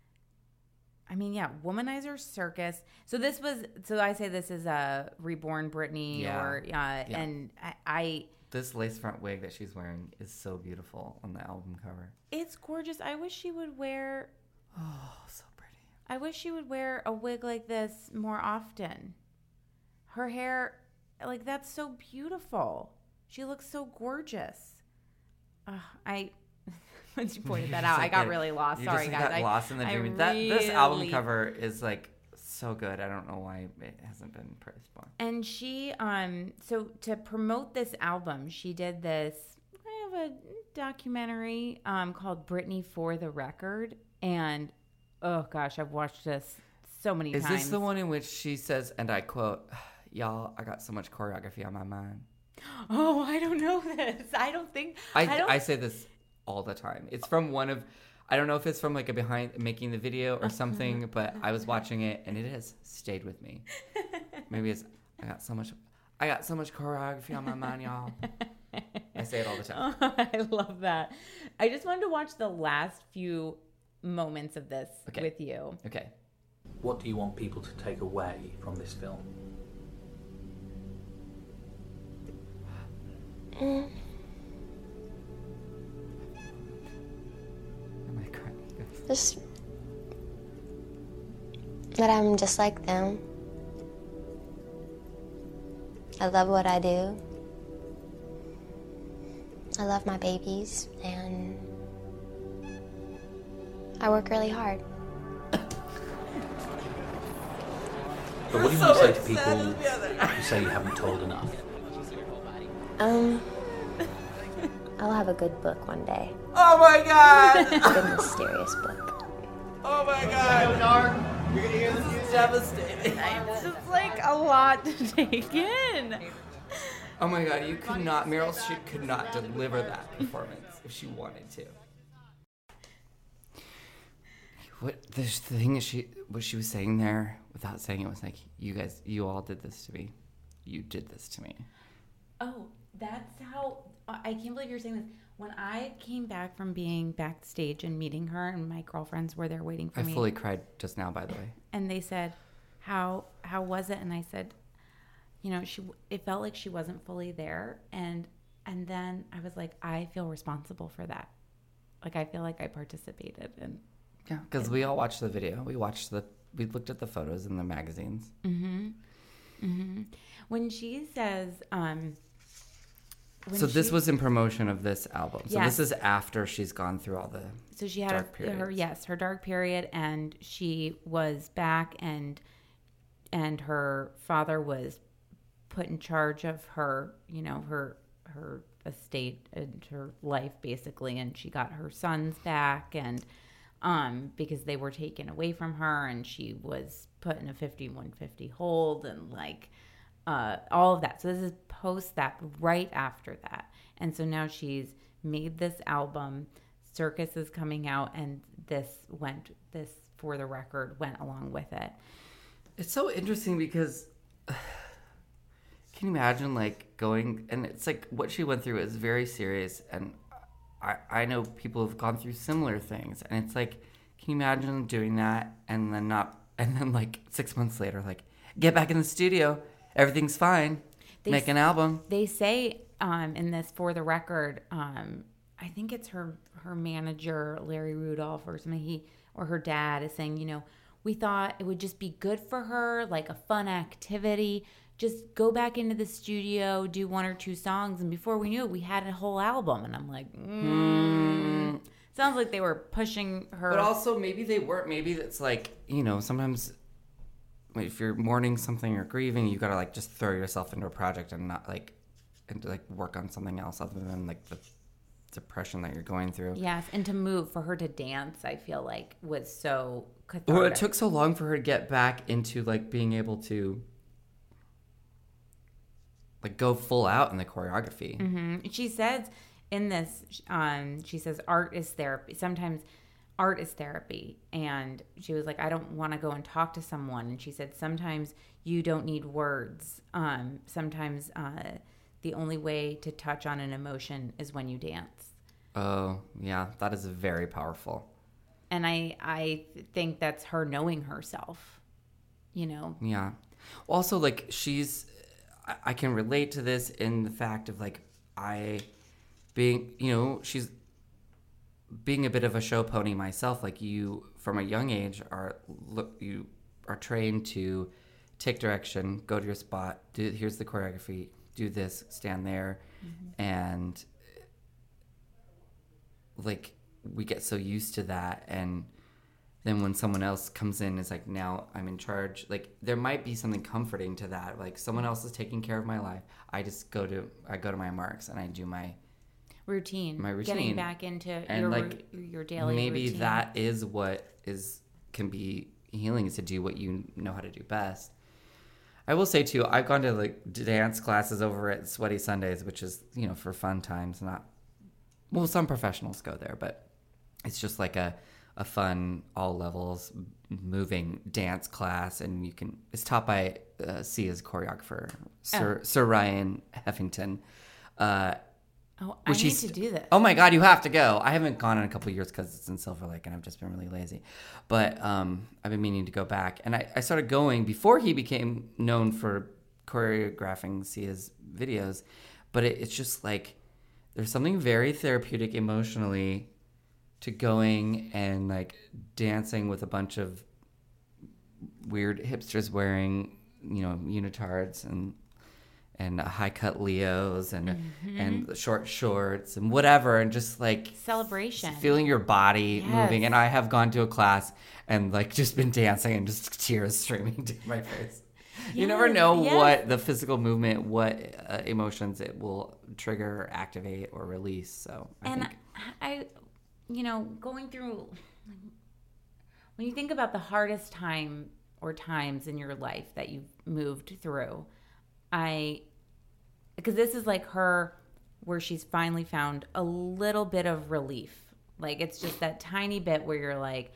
I mean, yeah, Womanizer Circus. So this was. So I say this is a reborn Britney, Yeah. or uh, and I, I. This lace front wig that she's wearing is so beautiful on the album cover. It's gorgeous. I wish she would wear. Oh, so pretty. I wish she would wear a wig like this more often. Her hair, like that's so beautiful. She looks so gorgeous. Uh, I. Once you pointed that out, I got really lost. You Sorry, just guys. got I, lost in the I dream. That this album really- cover is like so good. I don't know why it hasn't been praised more. And she, um, so to promote this album, she did this kind of a documentary um, called Britney for the Record. And oh gosh, I've watched this so many Is times. this the one in which she says, and I quote, "Y'all, I got so much choreography on my mind." Oh, I don't know this. I don't think I I, don't, I say this all the time. It's from one of, I don't know if it's from like a behind making the video or something, but I was watching it and it has stayed with me. Maybe it's I got so much, I got so much choreography on my mind, y'all. I say it all the time. Oh, I love that. I just wanted to watch the last few moments of this Okay. with you. Okay. What do you want people to take away from this film? Am I crying? Just that I'm just like them. I love what I do. I love my babies, and I work really hard. But what do you want to say to people who say you haven't told enough? Um, I'll have a good book one day. Oh my god! A good mysterious book. Oh my god! You're gonna hear this is devastating. It's just like a lot to take in. Oh my god, you could not, Meryl Streep could not deliver that performance if she wanted to. What the thing is, she what she was saying there without saying it was like, you guys, you all did this to me. You did this to me. Oh, that's how I can't believe you're saying this. When I came back from being backstage and meeting her, and my girlfriends were there waiting for I me, fully cried just now, by the way. and they said, "How how was it?" And I said, "You know, she it felt like she wasn't fully there." And and then I was like, "I feel responsible for that. Like I feel like I participated." And Yeah, because we all watched the video. We watched the, we looked at the photos in the magazines. mm-hmm, mm-hmm. When she says, um, when So this she- was in promotion of this album. So Yes. this is after she's gone through all the So she had dark her, her periods. yes, her dark period, and she was back, and and her father was put in charge of her, you know, her her estate and her life basically, and she got her sons back, and um because they were taken away from her, and she was put in a fifty-one fifty hold, and like uh all of that. So this is post that, right after that. And so now she's made this album, Circus is coming out, and this went this for the record went along with it. It's so interesting because can you imagine like going, and it's like what she went through is very serious, and I, I know people have gone through similar things, and it's like, can you imagine doing that and then not, and then like six months later, like, get back in the studio, everything's fine, They make an album. They say um, in this for the record, um, I think it's her her manager Larry Rudolph or something. He or her dad is saying, you know, we thought it would just be good for her, like a fun activity. Just go back into the studio, do one or two songs. And before we knew it, we had a whole album. And I'm like, mm. Mm. Sounds like they were pushing her. But also, maybe they weren't. Maybe it's like, you know, sometimes if you're mourning something or grieving, you got to like just throw yourself into a project and not like, and like work on something else other than like the depression that you're going through. Yes, and to move, for her to dance, I feel like was so cathartic. Well, it took so long for her to get back into like being able to like go full out in the choreography. Mm-hmm. She says in this, um, she says art is therapy. Sometimes art is therapy. And she was like, I don't want to go and talk to someone. And she said, sometimes you don't need words. Um, sometimes uh, the only way to touch on an emotion is when you dance. Oh, yeah. That is very powerful. And I, I think that's her knowing herself, you know? Yeah. Also, like, she's, I, I can relate to this in the fact of, like, I being, you know, she's being a bit of a show pony myself. Like, you, from a young age, are, look, you are trained to take direction, go to your spot, do, here's the choreography, do this, stand there, mm-hmm. and like we get so used to that, and then when someone else comes in, it's like, now I'm in charge. Like, there might be something comforting to that. Like, someone else is taking care of my life. I just go to I go to my marks and I do my routine. My routine. Getting back into and your like your daily maybe routine. that is what is can be healing, is to do what you know how to do best. I will say too, I've gone to like dance classes over at Sweaty Sundays, which is, you know, for fun times, not well, some professionals go there, but it's just like a, a fun, all levels, moving dance class. And you can, it's taught by uh, Sia's choreographer, Sir, oh. Sir Ryan Heffington. Uh, oh, I need to do this. Oh my God, you have to go. I haven't gone in a couple of years because it's in Silver Lake and I've just been really lazy. But um, I've been meaning to go back. And I, I started going before he became known for choreographing Sia's videos. But it, it's just like, there's something very therapeutic emotionally to going and like dancing with a bunch of weird hipsters wearing, you know, unitards and and high cut Leos and mm-hmm. and short shorts and whatever, and just like celebration, feeling your body yes. moving. And I have gone to a class and like just been dancing and just tears streaming down my face. You yes, never know yes. what the physical movement, what uh, emotions it will trigger, activate, or release. So, I and think... I, you know, going through, when you think about the hardest time or times in your life that you've moved through, I, because this is like her, where she's finally found a little bit of relief. Like, it's just that tiny bit where you're like,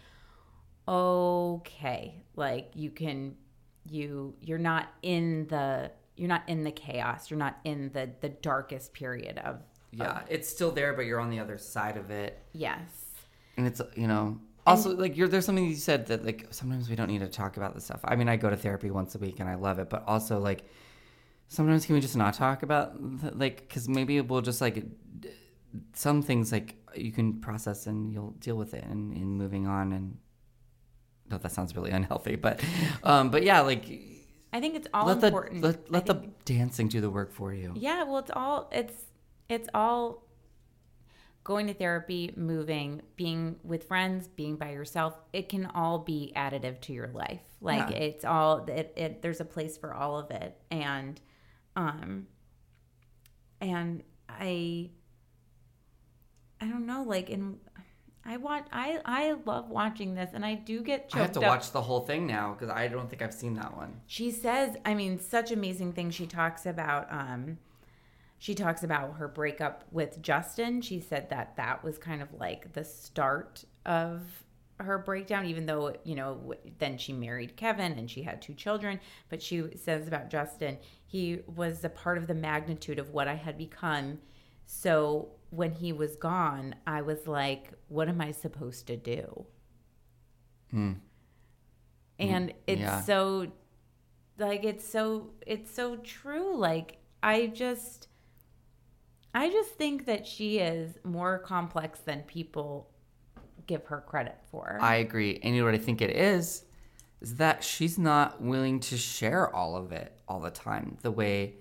okay, like you can. You you're not in the you're not in the chaos. You're not in the, the darkest period of yeah. Of, it's still there, but you're on the other side of it. Yes, and it's, you know, also and, like you're there's something you said that like sometimes we don't need to talk about this stuff. I mean, I go to therapy once a week and I love it, but also like sometimes can we just not talk about the, like because maybe we'll just like some things like you can process and you'll deal with it and, and moving on and. No, that sounds really unhealthy, but, um, but yeah, like I think it's all let important. The, let let think, the dancing do the work for you. Yeah, well, it's all it's it's all going to therapy, moving, being with friends, being by yourself. It can all be additive to your life. Like yeah. it's all it, it. There's a place for all of it, and um, and I, I don't know, like in. I watch. I, I love watching this, and I do get choked up. I have to up. watch the whole thing now because I don't think I've seen that one. She says, I mean, such amazing things. She talks about. Um, she talks about her breakup with Justin. She said that that was kind of like the start of her breakdown, even though, you know, then she married Kevin and she had two children. But she says about Justin, he was a part of the magnitude of what I had become. So when he was gone, I was like, what am I supposed to do? Mm. And mm, it's yeah. so, like, it's so, it's so true. Like, I just, I just think that she is more complex than people give her credit for. I agree. And you know what I think it is? is that she's not willing to share all of it all the time. The way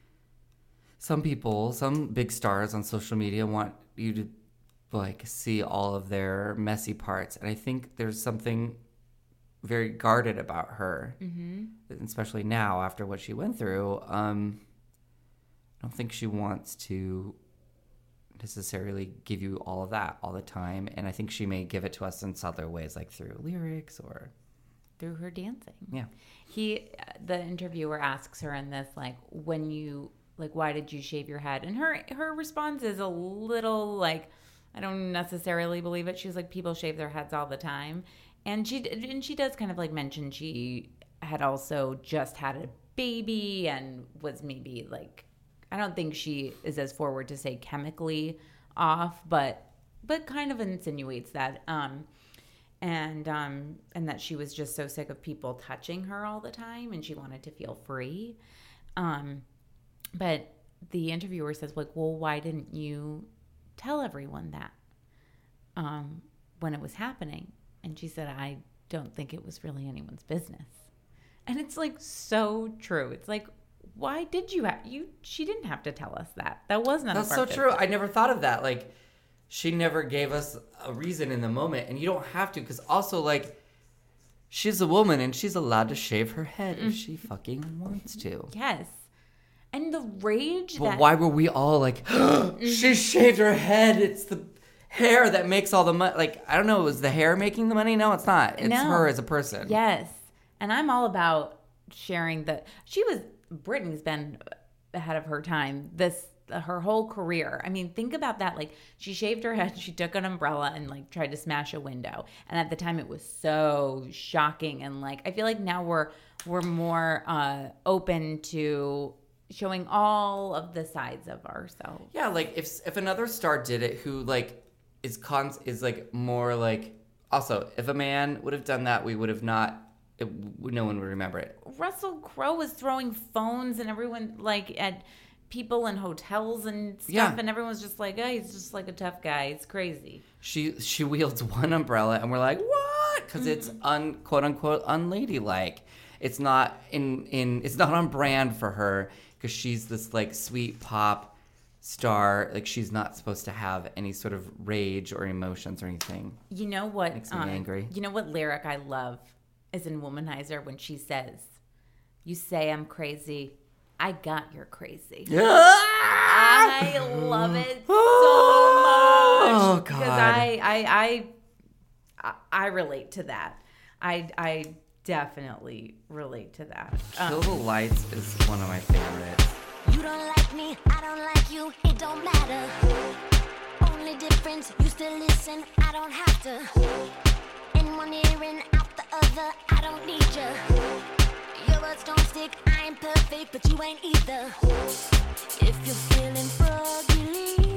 some people, some big stars on social media want you to like see all of their messy parts. And I think there's something very guarded about her, mm-hmm. especially now after what she went through. Um, I don't think she wants to necessarily give you all of that all the time. And I think she may give it to us in subtler ways, like through lyrics or through her dancing. Yeah. He, the interviewer asks her in this, like, when you, like, why did you shave your head? And her, her response is a little like, I don't necessarily believe it. She's like, people shave their heads all the time. And she, and she does kind of like mention she had also just had a baby and was maybe like, I don't think she is as forward to say chemically off, but, but kind of insinuates that, um, And um, and that she was just so sick of people touching her all the time, and she wanted to feel free. Um, but the interviewer says, like, well, why didn't you tell everyone that um, when it was happening? And she said, I don't think it was really anyone's business. And it's like so true. It's like, why did you have you? She didn't have to tell us that. That was none of our business. That's so true. I never thought of that. Like, she never gave us a reason in the moment, and you don't have to, because also, like, she's a woman, and she's allowed to shave her head if she fucking wants to. Yes. And the rage But that... why were we all like, she shaved her head, it's the hair that makes all the money. Like, I don't know, is the hair making the money? No, it's not. It's no. her as a person. Yes. And I'm all about sharing the... She was... Britney's been ahead of her time. This... her whole career. I mean, think about that. Like, she shaved her head, she took an umbrella and like tried to smash a window. And at the time it was so shocking. And like, I feel like now we're, we're more uh, open to showing all of the sides of ourselves. Yeah. Like if, if another star did it who like is cons is like more like, also if a man would have done that, we would have not, it, no one would remember it. Russell Crowe was throwing phones and everyone like at people in hotels and stuff, yeah. and everyone's just like, oh, he's just like a tough guy. It's crazy. She she wields one umbrella, and we're like, what? Because mm-hmm. it's un quote unquote unladylike. It's not in in it's not on brand for her because she's this like sweet pop star. Like she's not supposed to have any sort of rage or emotions or anything. You know what? Makes me um, angry. You know what lyric I love is in Womanizer when she says, "You say I'm crazy. I got your crazy." I love it so much. Oh God! Because I, I, I, I relate to that. I, I definitely relate to that. Kill um, the Lights is one of my favorites. You don't like me, I don't like you. It don't matter. Only difference, you still listen. I don't have to. In one ear and out the other. I don't need you. Your words don't stick, I ain't perfect, but you ain't either. If you're feeling froggy,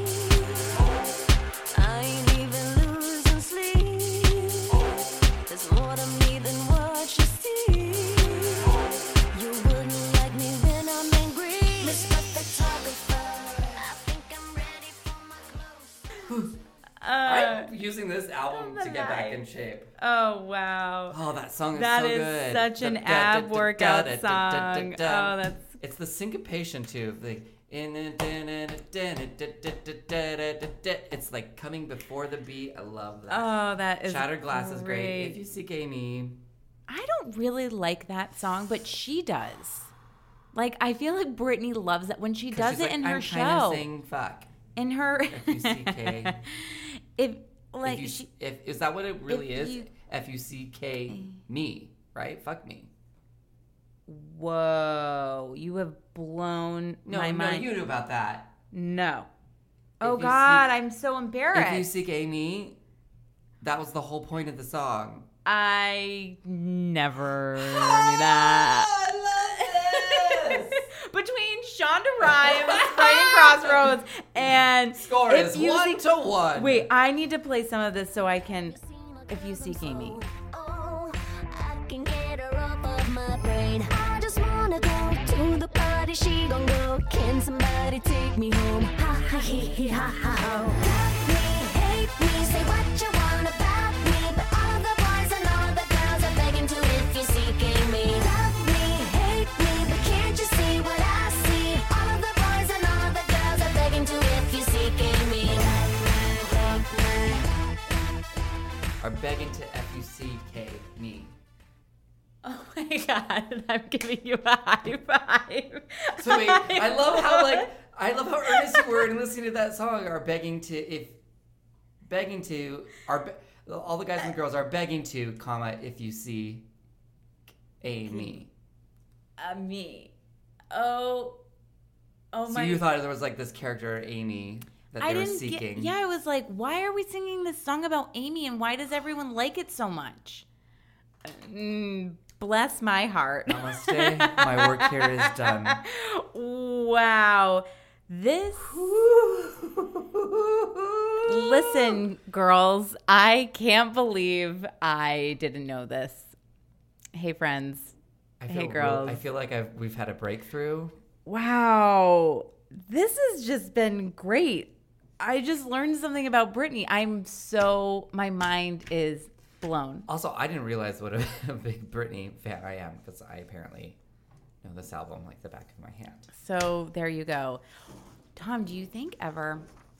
I ain't even losing sleep. There's more to me than what you see. You wouldn't like me when I'm angry. Mister Photographer, I think I'm ready for my clothes. Uh, I'm using this album to get night. back in shape. Oh, wow. Oh, that song is that so is good. That is such an ab workout song. Oh, that's... It's the syncopation, too. The... It's like coming before the beat. I love that. Oh, that is Shattered Glass great. is great. If You Seek Amy. I don't really like that song, but she does. Like, I feel like Britney loves it when she does it like, in her I'm show. kind of saying fuck. In her... F U C K. If, like... If you, she, if, is that what it really is? You, F U C K me, right? Fuck me. Whoa. You have blown no, my no, mind. No, you knew about that. No. If oh, God. Seek, I'm so embarrassed. If You Seek Amy, that was the whole point of the song. I never knew that. I love this. Between Shonda Rhimes writing Crossroads and score if is you one seek, to one. Wait, I need to play some of this so I can. If You Seek Amy. Oh, I can get her off of my brain. I just wanna go to the party. She gon' go. Can somebody take me home? Ha ha he he ha ha ho. Love me, hate me, say what you want about me, but all the boys and all the girls are begging to if you see. are begging to F U C K me. Oh my God, I'm giving you a high five. So wait, I love how like I love how earnest you were in listening to that song. Are begging to if begging to are be, all the guys and girls are begging to comma if you see a me. A me. Oh. Oh so my. So you thought there was like this character Amy that they I were didn't seeking. Get, yeah, I was like, why are we singing this song about Amy, and why does everyone like it so much? Mm, bless my heart. Namaste. My work here is done. Wow. This. Listen, girls, I can't believe I didn't know this. Hey, friends. I feel hey, girls. Real, I feel like I've, we've had a breakthrough. Wow. This has just been great. I just learned something about Britney. I'm so, my mind is blown. Also, I didn't realize what a, a big Britney fan I am because I apparently know this album like the back of my hand. So there you go. Tom, do you think ever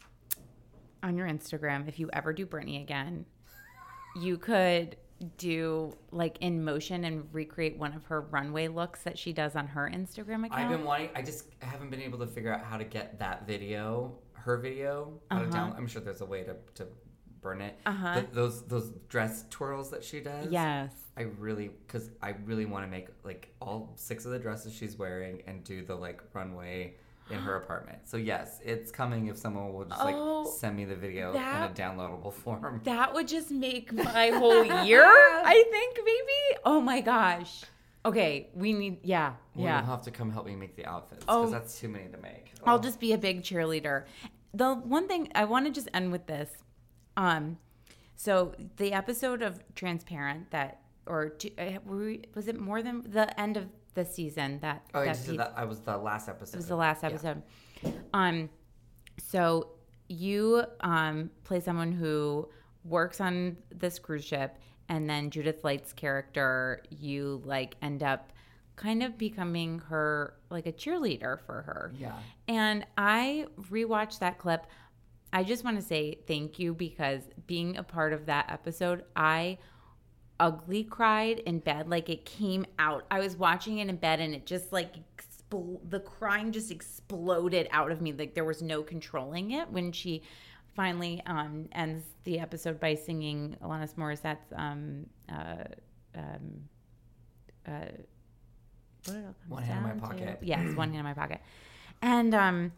on your Instagram, if you ever do Britney again, you could do like in motion and recreate one of her runway looks that she does on her Instagram account? I've been wanting, I just haven't been able to figure out how to get that video, her video, how uh-huh. to download. I'm sure there's a way to, to burn it. Uh-huh. Th- those those dress twirls that she does. Yes. I really, because I really want to make like all six of the dresses she's wearing and do the like runway in her apartment. So yes, it's coming if someone will just oh, like send me the video that, in a downloadable form. That would just make my whole year, I think, maybe. Oh my gosh. Okay, we need, yeah, well, yeah. You'll have to come help me make the outfits because oh, that's too many to make. Oh. I'll just be a big cheerleader. The one thing, I want to just end with this. Um, so the episode of Transparent that, or two, was it more than the end of the season that oh that so that I was the last episode. It was the last episode. Yeah. Um so you um play someone who works on this cruise ship, and then Judith Light's character, you like end up kind of becoming her like a cheerleader for her. Yeah. And I rewatched that clip. I just want to say thank you, because being a part of that episode, I ugly cried in bed. Like it came out. I was watching it in bed and it just like expl- the crying just exploded out of me. Like there was no controlling it when she finally um, ends the episode by singing Alanis Morissette's um, uh, um, uh, what did it come One Hand in My Pocket. To? Yes, One Hand in My Pocket. And um,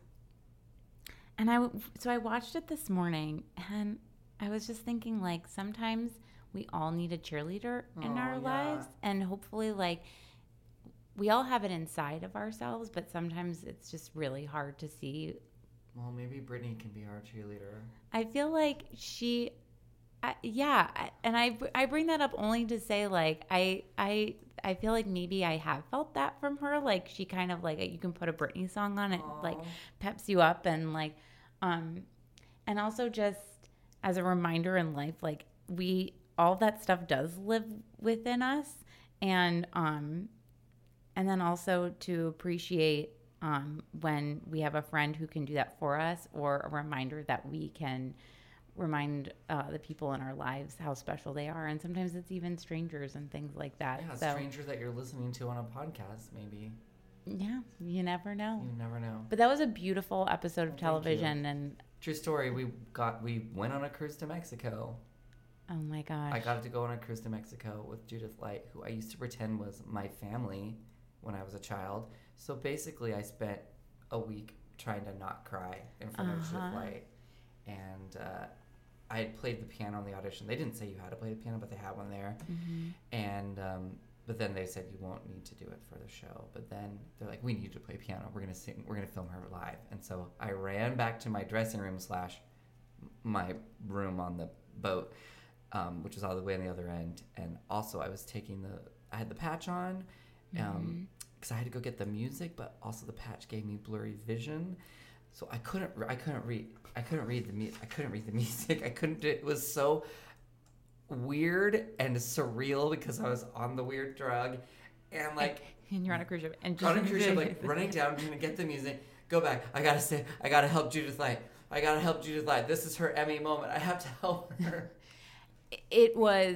and I so I watched it this morning, and I was just thinking, like, sometimes we all need a cheerleader in oh, our yeah. lives, and hopefully, like, we all have it inside of ourselves, but sometimes it's just really hard to see. Well, maybe Britney can be our cheerleader. I feel like she, I, yeah, I, and I I bring that up only to say, like, I I I feel like maybe I have felt that from her. Like, she kind of like, you can put a Britney song on it, Aww. like peps you up, and like, um, and also just as a reminder in life, like we all that stuff does live within us, and um, and then also to appreciate um when we have a friend who can do that for us, or a reminder that we can remind uh, the people in our lives how special they are. And sometimes it's even strangers and things like that. Yeah, so, strangers that you're listening to on a podcast, maybe. Yeah, you never know. You never know. But that was a beautiful episode of well, television. And true story, we got we went on a cruise to Mexico. Oh my gosh. I got to go on a cruise to Mexico with Judith Light, who I used to pretend was my family when I was a child. So basically I spent a week trying to not cry in front uh-huh. of Judith Light. And uh, I had played the piano on the audition. They didn't say you had to play the piano, but they had one there. Mm-hmm. And um, but then they said you won't need to do it for the show. But then they're like, we need you to play piano. We're gonna sing. We're gonna film her live. And so I ran back to my dressing room slash my room on the boat, um, which was all the way on the other end. And also I was taking the. I had the patch on, um, mm-hmm. because I had to go get the music, but also the patch gave me blurry vision. So I couldn't. I couldn't read. I couldn't read the mu- I couldn't read the music. I couldn't. Do, it was so weird and surreal because I was on the weird drug, and like. And you're on a cruise ship, and just on a cruise ship, like running down, trying to get the music. Go back. I gotta say. I gotta help Judith Light. I gotta help Judith Light. This is her Emmy moment. I have to help her. it was,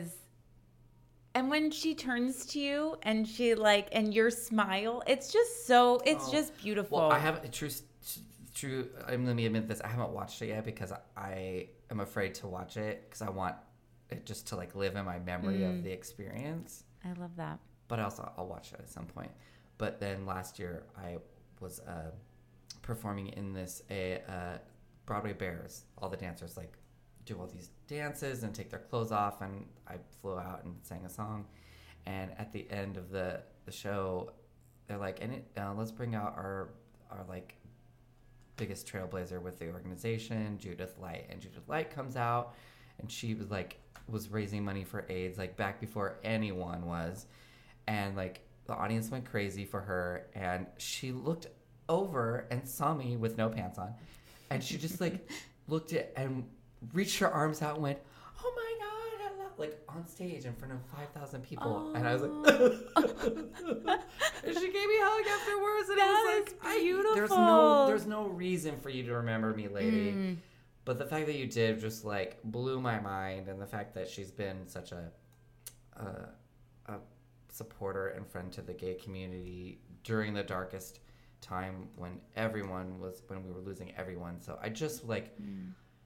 and when she turns to you and she like, and your smile, it's just so, it's oh. just beautiful. Well, I haven't, true, true, I'm, let me admit this, I haven't watched it yet because I am afraid to watch it because I want it just to like live in my memory mm. of the experience. I love that. But also, I'll watch it at some point. But then last year, I was uh, performing in this a uh, Broadway Bears. All the dancers like do all these dances and take their clothes off, and I flew out and sang a song. And at the end of the, the show, they're like, "And it, uh, let's bring out our our like biggest trailblazer with the organization, Judith Light." And Judith Light comes out, and she was like was raising money for AIDS like back before anyone was, and like the audience went crazy for her, and she looked over and saw me with no pants on, and she just like looked at and reached her arms out and went, "Oh my God, hello," like on stage in front of five thousand people. Oh. And I was like, and she gave me a hug afterwards, and that it was like, beautiful. I, there's no there's no reason for you to remember me, lady. Mm. But the fact that you did just like blew my mind, and the fact that she's been such a, a, a supporter and friend to the gay community during the darkest time when everyone was when we were losing everyone. So I just like, mm.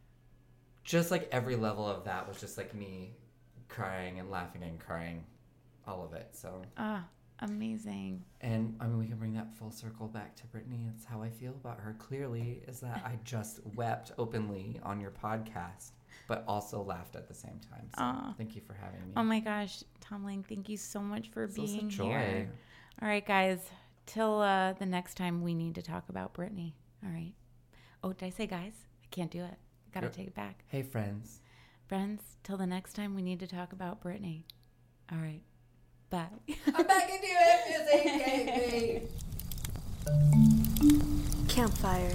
just like every level of that was just like me crying and laughing and crying, all of it. So ah, amazing. And I mean, we can bring that full circle back to Brittany. It's how I feel about her. Clearly, is that I just wept openly on your podcast, but also laughed at the same time. So oh. thank you for having me. Oh my gosh, Tom Lang, thank you so much for it's being joy. here. All right, guys, till uh, the next time we need to talk about Brittany. All right. Oh, did I say guys? I can't do it. Got to take it back. Hey, friends. Friends, till the next time we need to talk about Brittany. All right. Bye. I'm back into it. Campfire.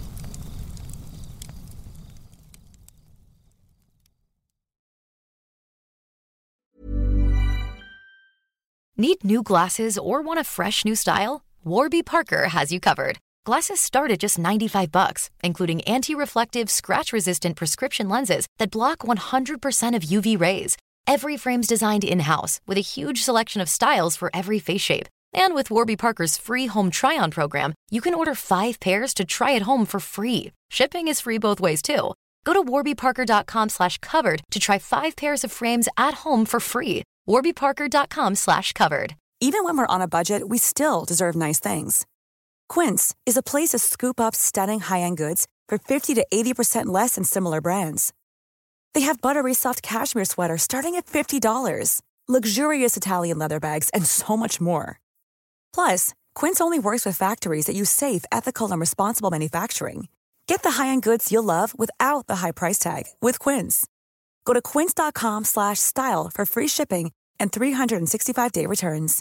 Need new glasses or want a fresh new style? Warby Parker has you covered. Glasses start at just ninety-five bucks, including anti-reflective, scratch-resistant prescription lenses that block one hundred percent of U V rays. Every frame's designed in-house with a huge selection of styles for every face shape. And with Warby Parker's free home try-on program, you can order five pairs to try at home for free. Shipping is free both ways, too. Go to warbyparker.com slash covered to try five pairs of frames at home for free. warbyparker.com slash covered. Even when we're on a budget, we still deserve nice things. Quince is a place to scoop up stunning high-end goods for fifty to eighty percent less than similar brands. They have buttery soft cashmere sweaters starting at fifty dollars, luxurious Italian leather bags, and so much more. Plus, Quince only works with factories that use safe, ethical, and responsible manufacturing. Get the high-end goods you'll love without the high price tag with Quince. Go to quince.com slash style for free shipping and three sixty-five day returns.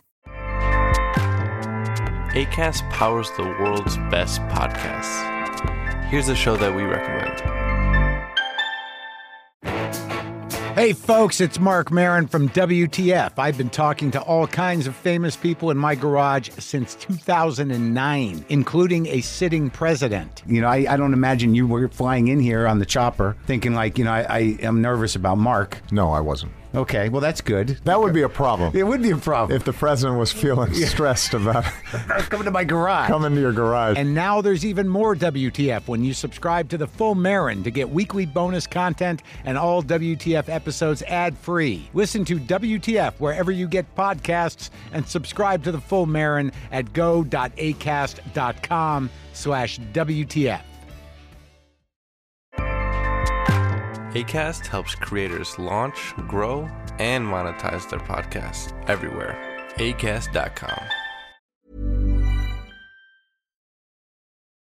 Acast powers the world's best podcasts. Here's a show that we recommend. Hey folks, it's Mark Maron from W T F. I've been talking to all kinds of famous people in my garage since two thousand nine, including a sitting president. You know, I, I don't imagine you were flying in here on the chopper thinking like, you know, I, I am nervous about Mark. No, I wasn't. Okay, well, that's good. That would be a problem. It would be a problem. If the president was feeling yeah. stressed about coming to my garage. Coming to your garage. And now there's even more W T F when you subscribe to the Full Marin to get weekly bonus content and all W T F episodes ad-free. Listen to W T F wherever you get podcasts and subscribe to the Full Marin at go.acast.com slash WTF. Acast helps creators launch, grow, and monetize their podcasts everywhere. Acast dot com.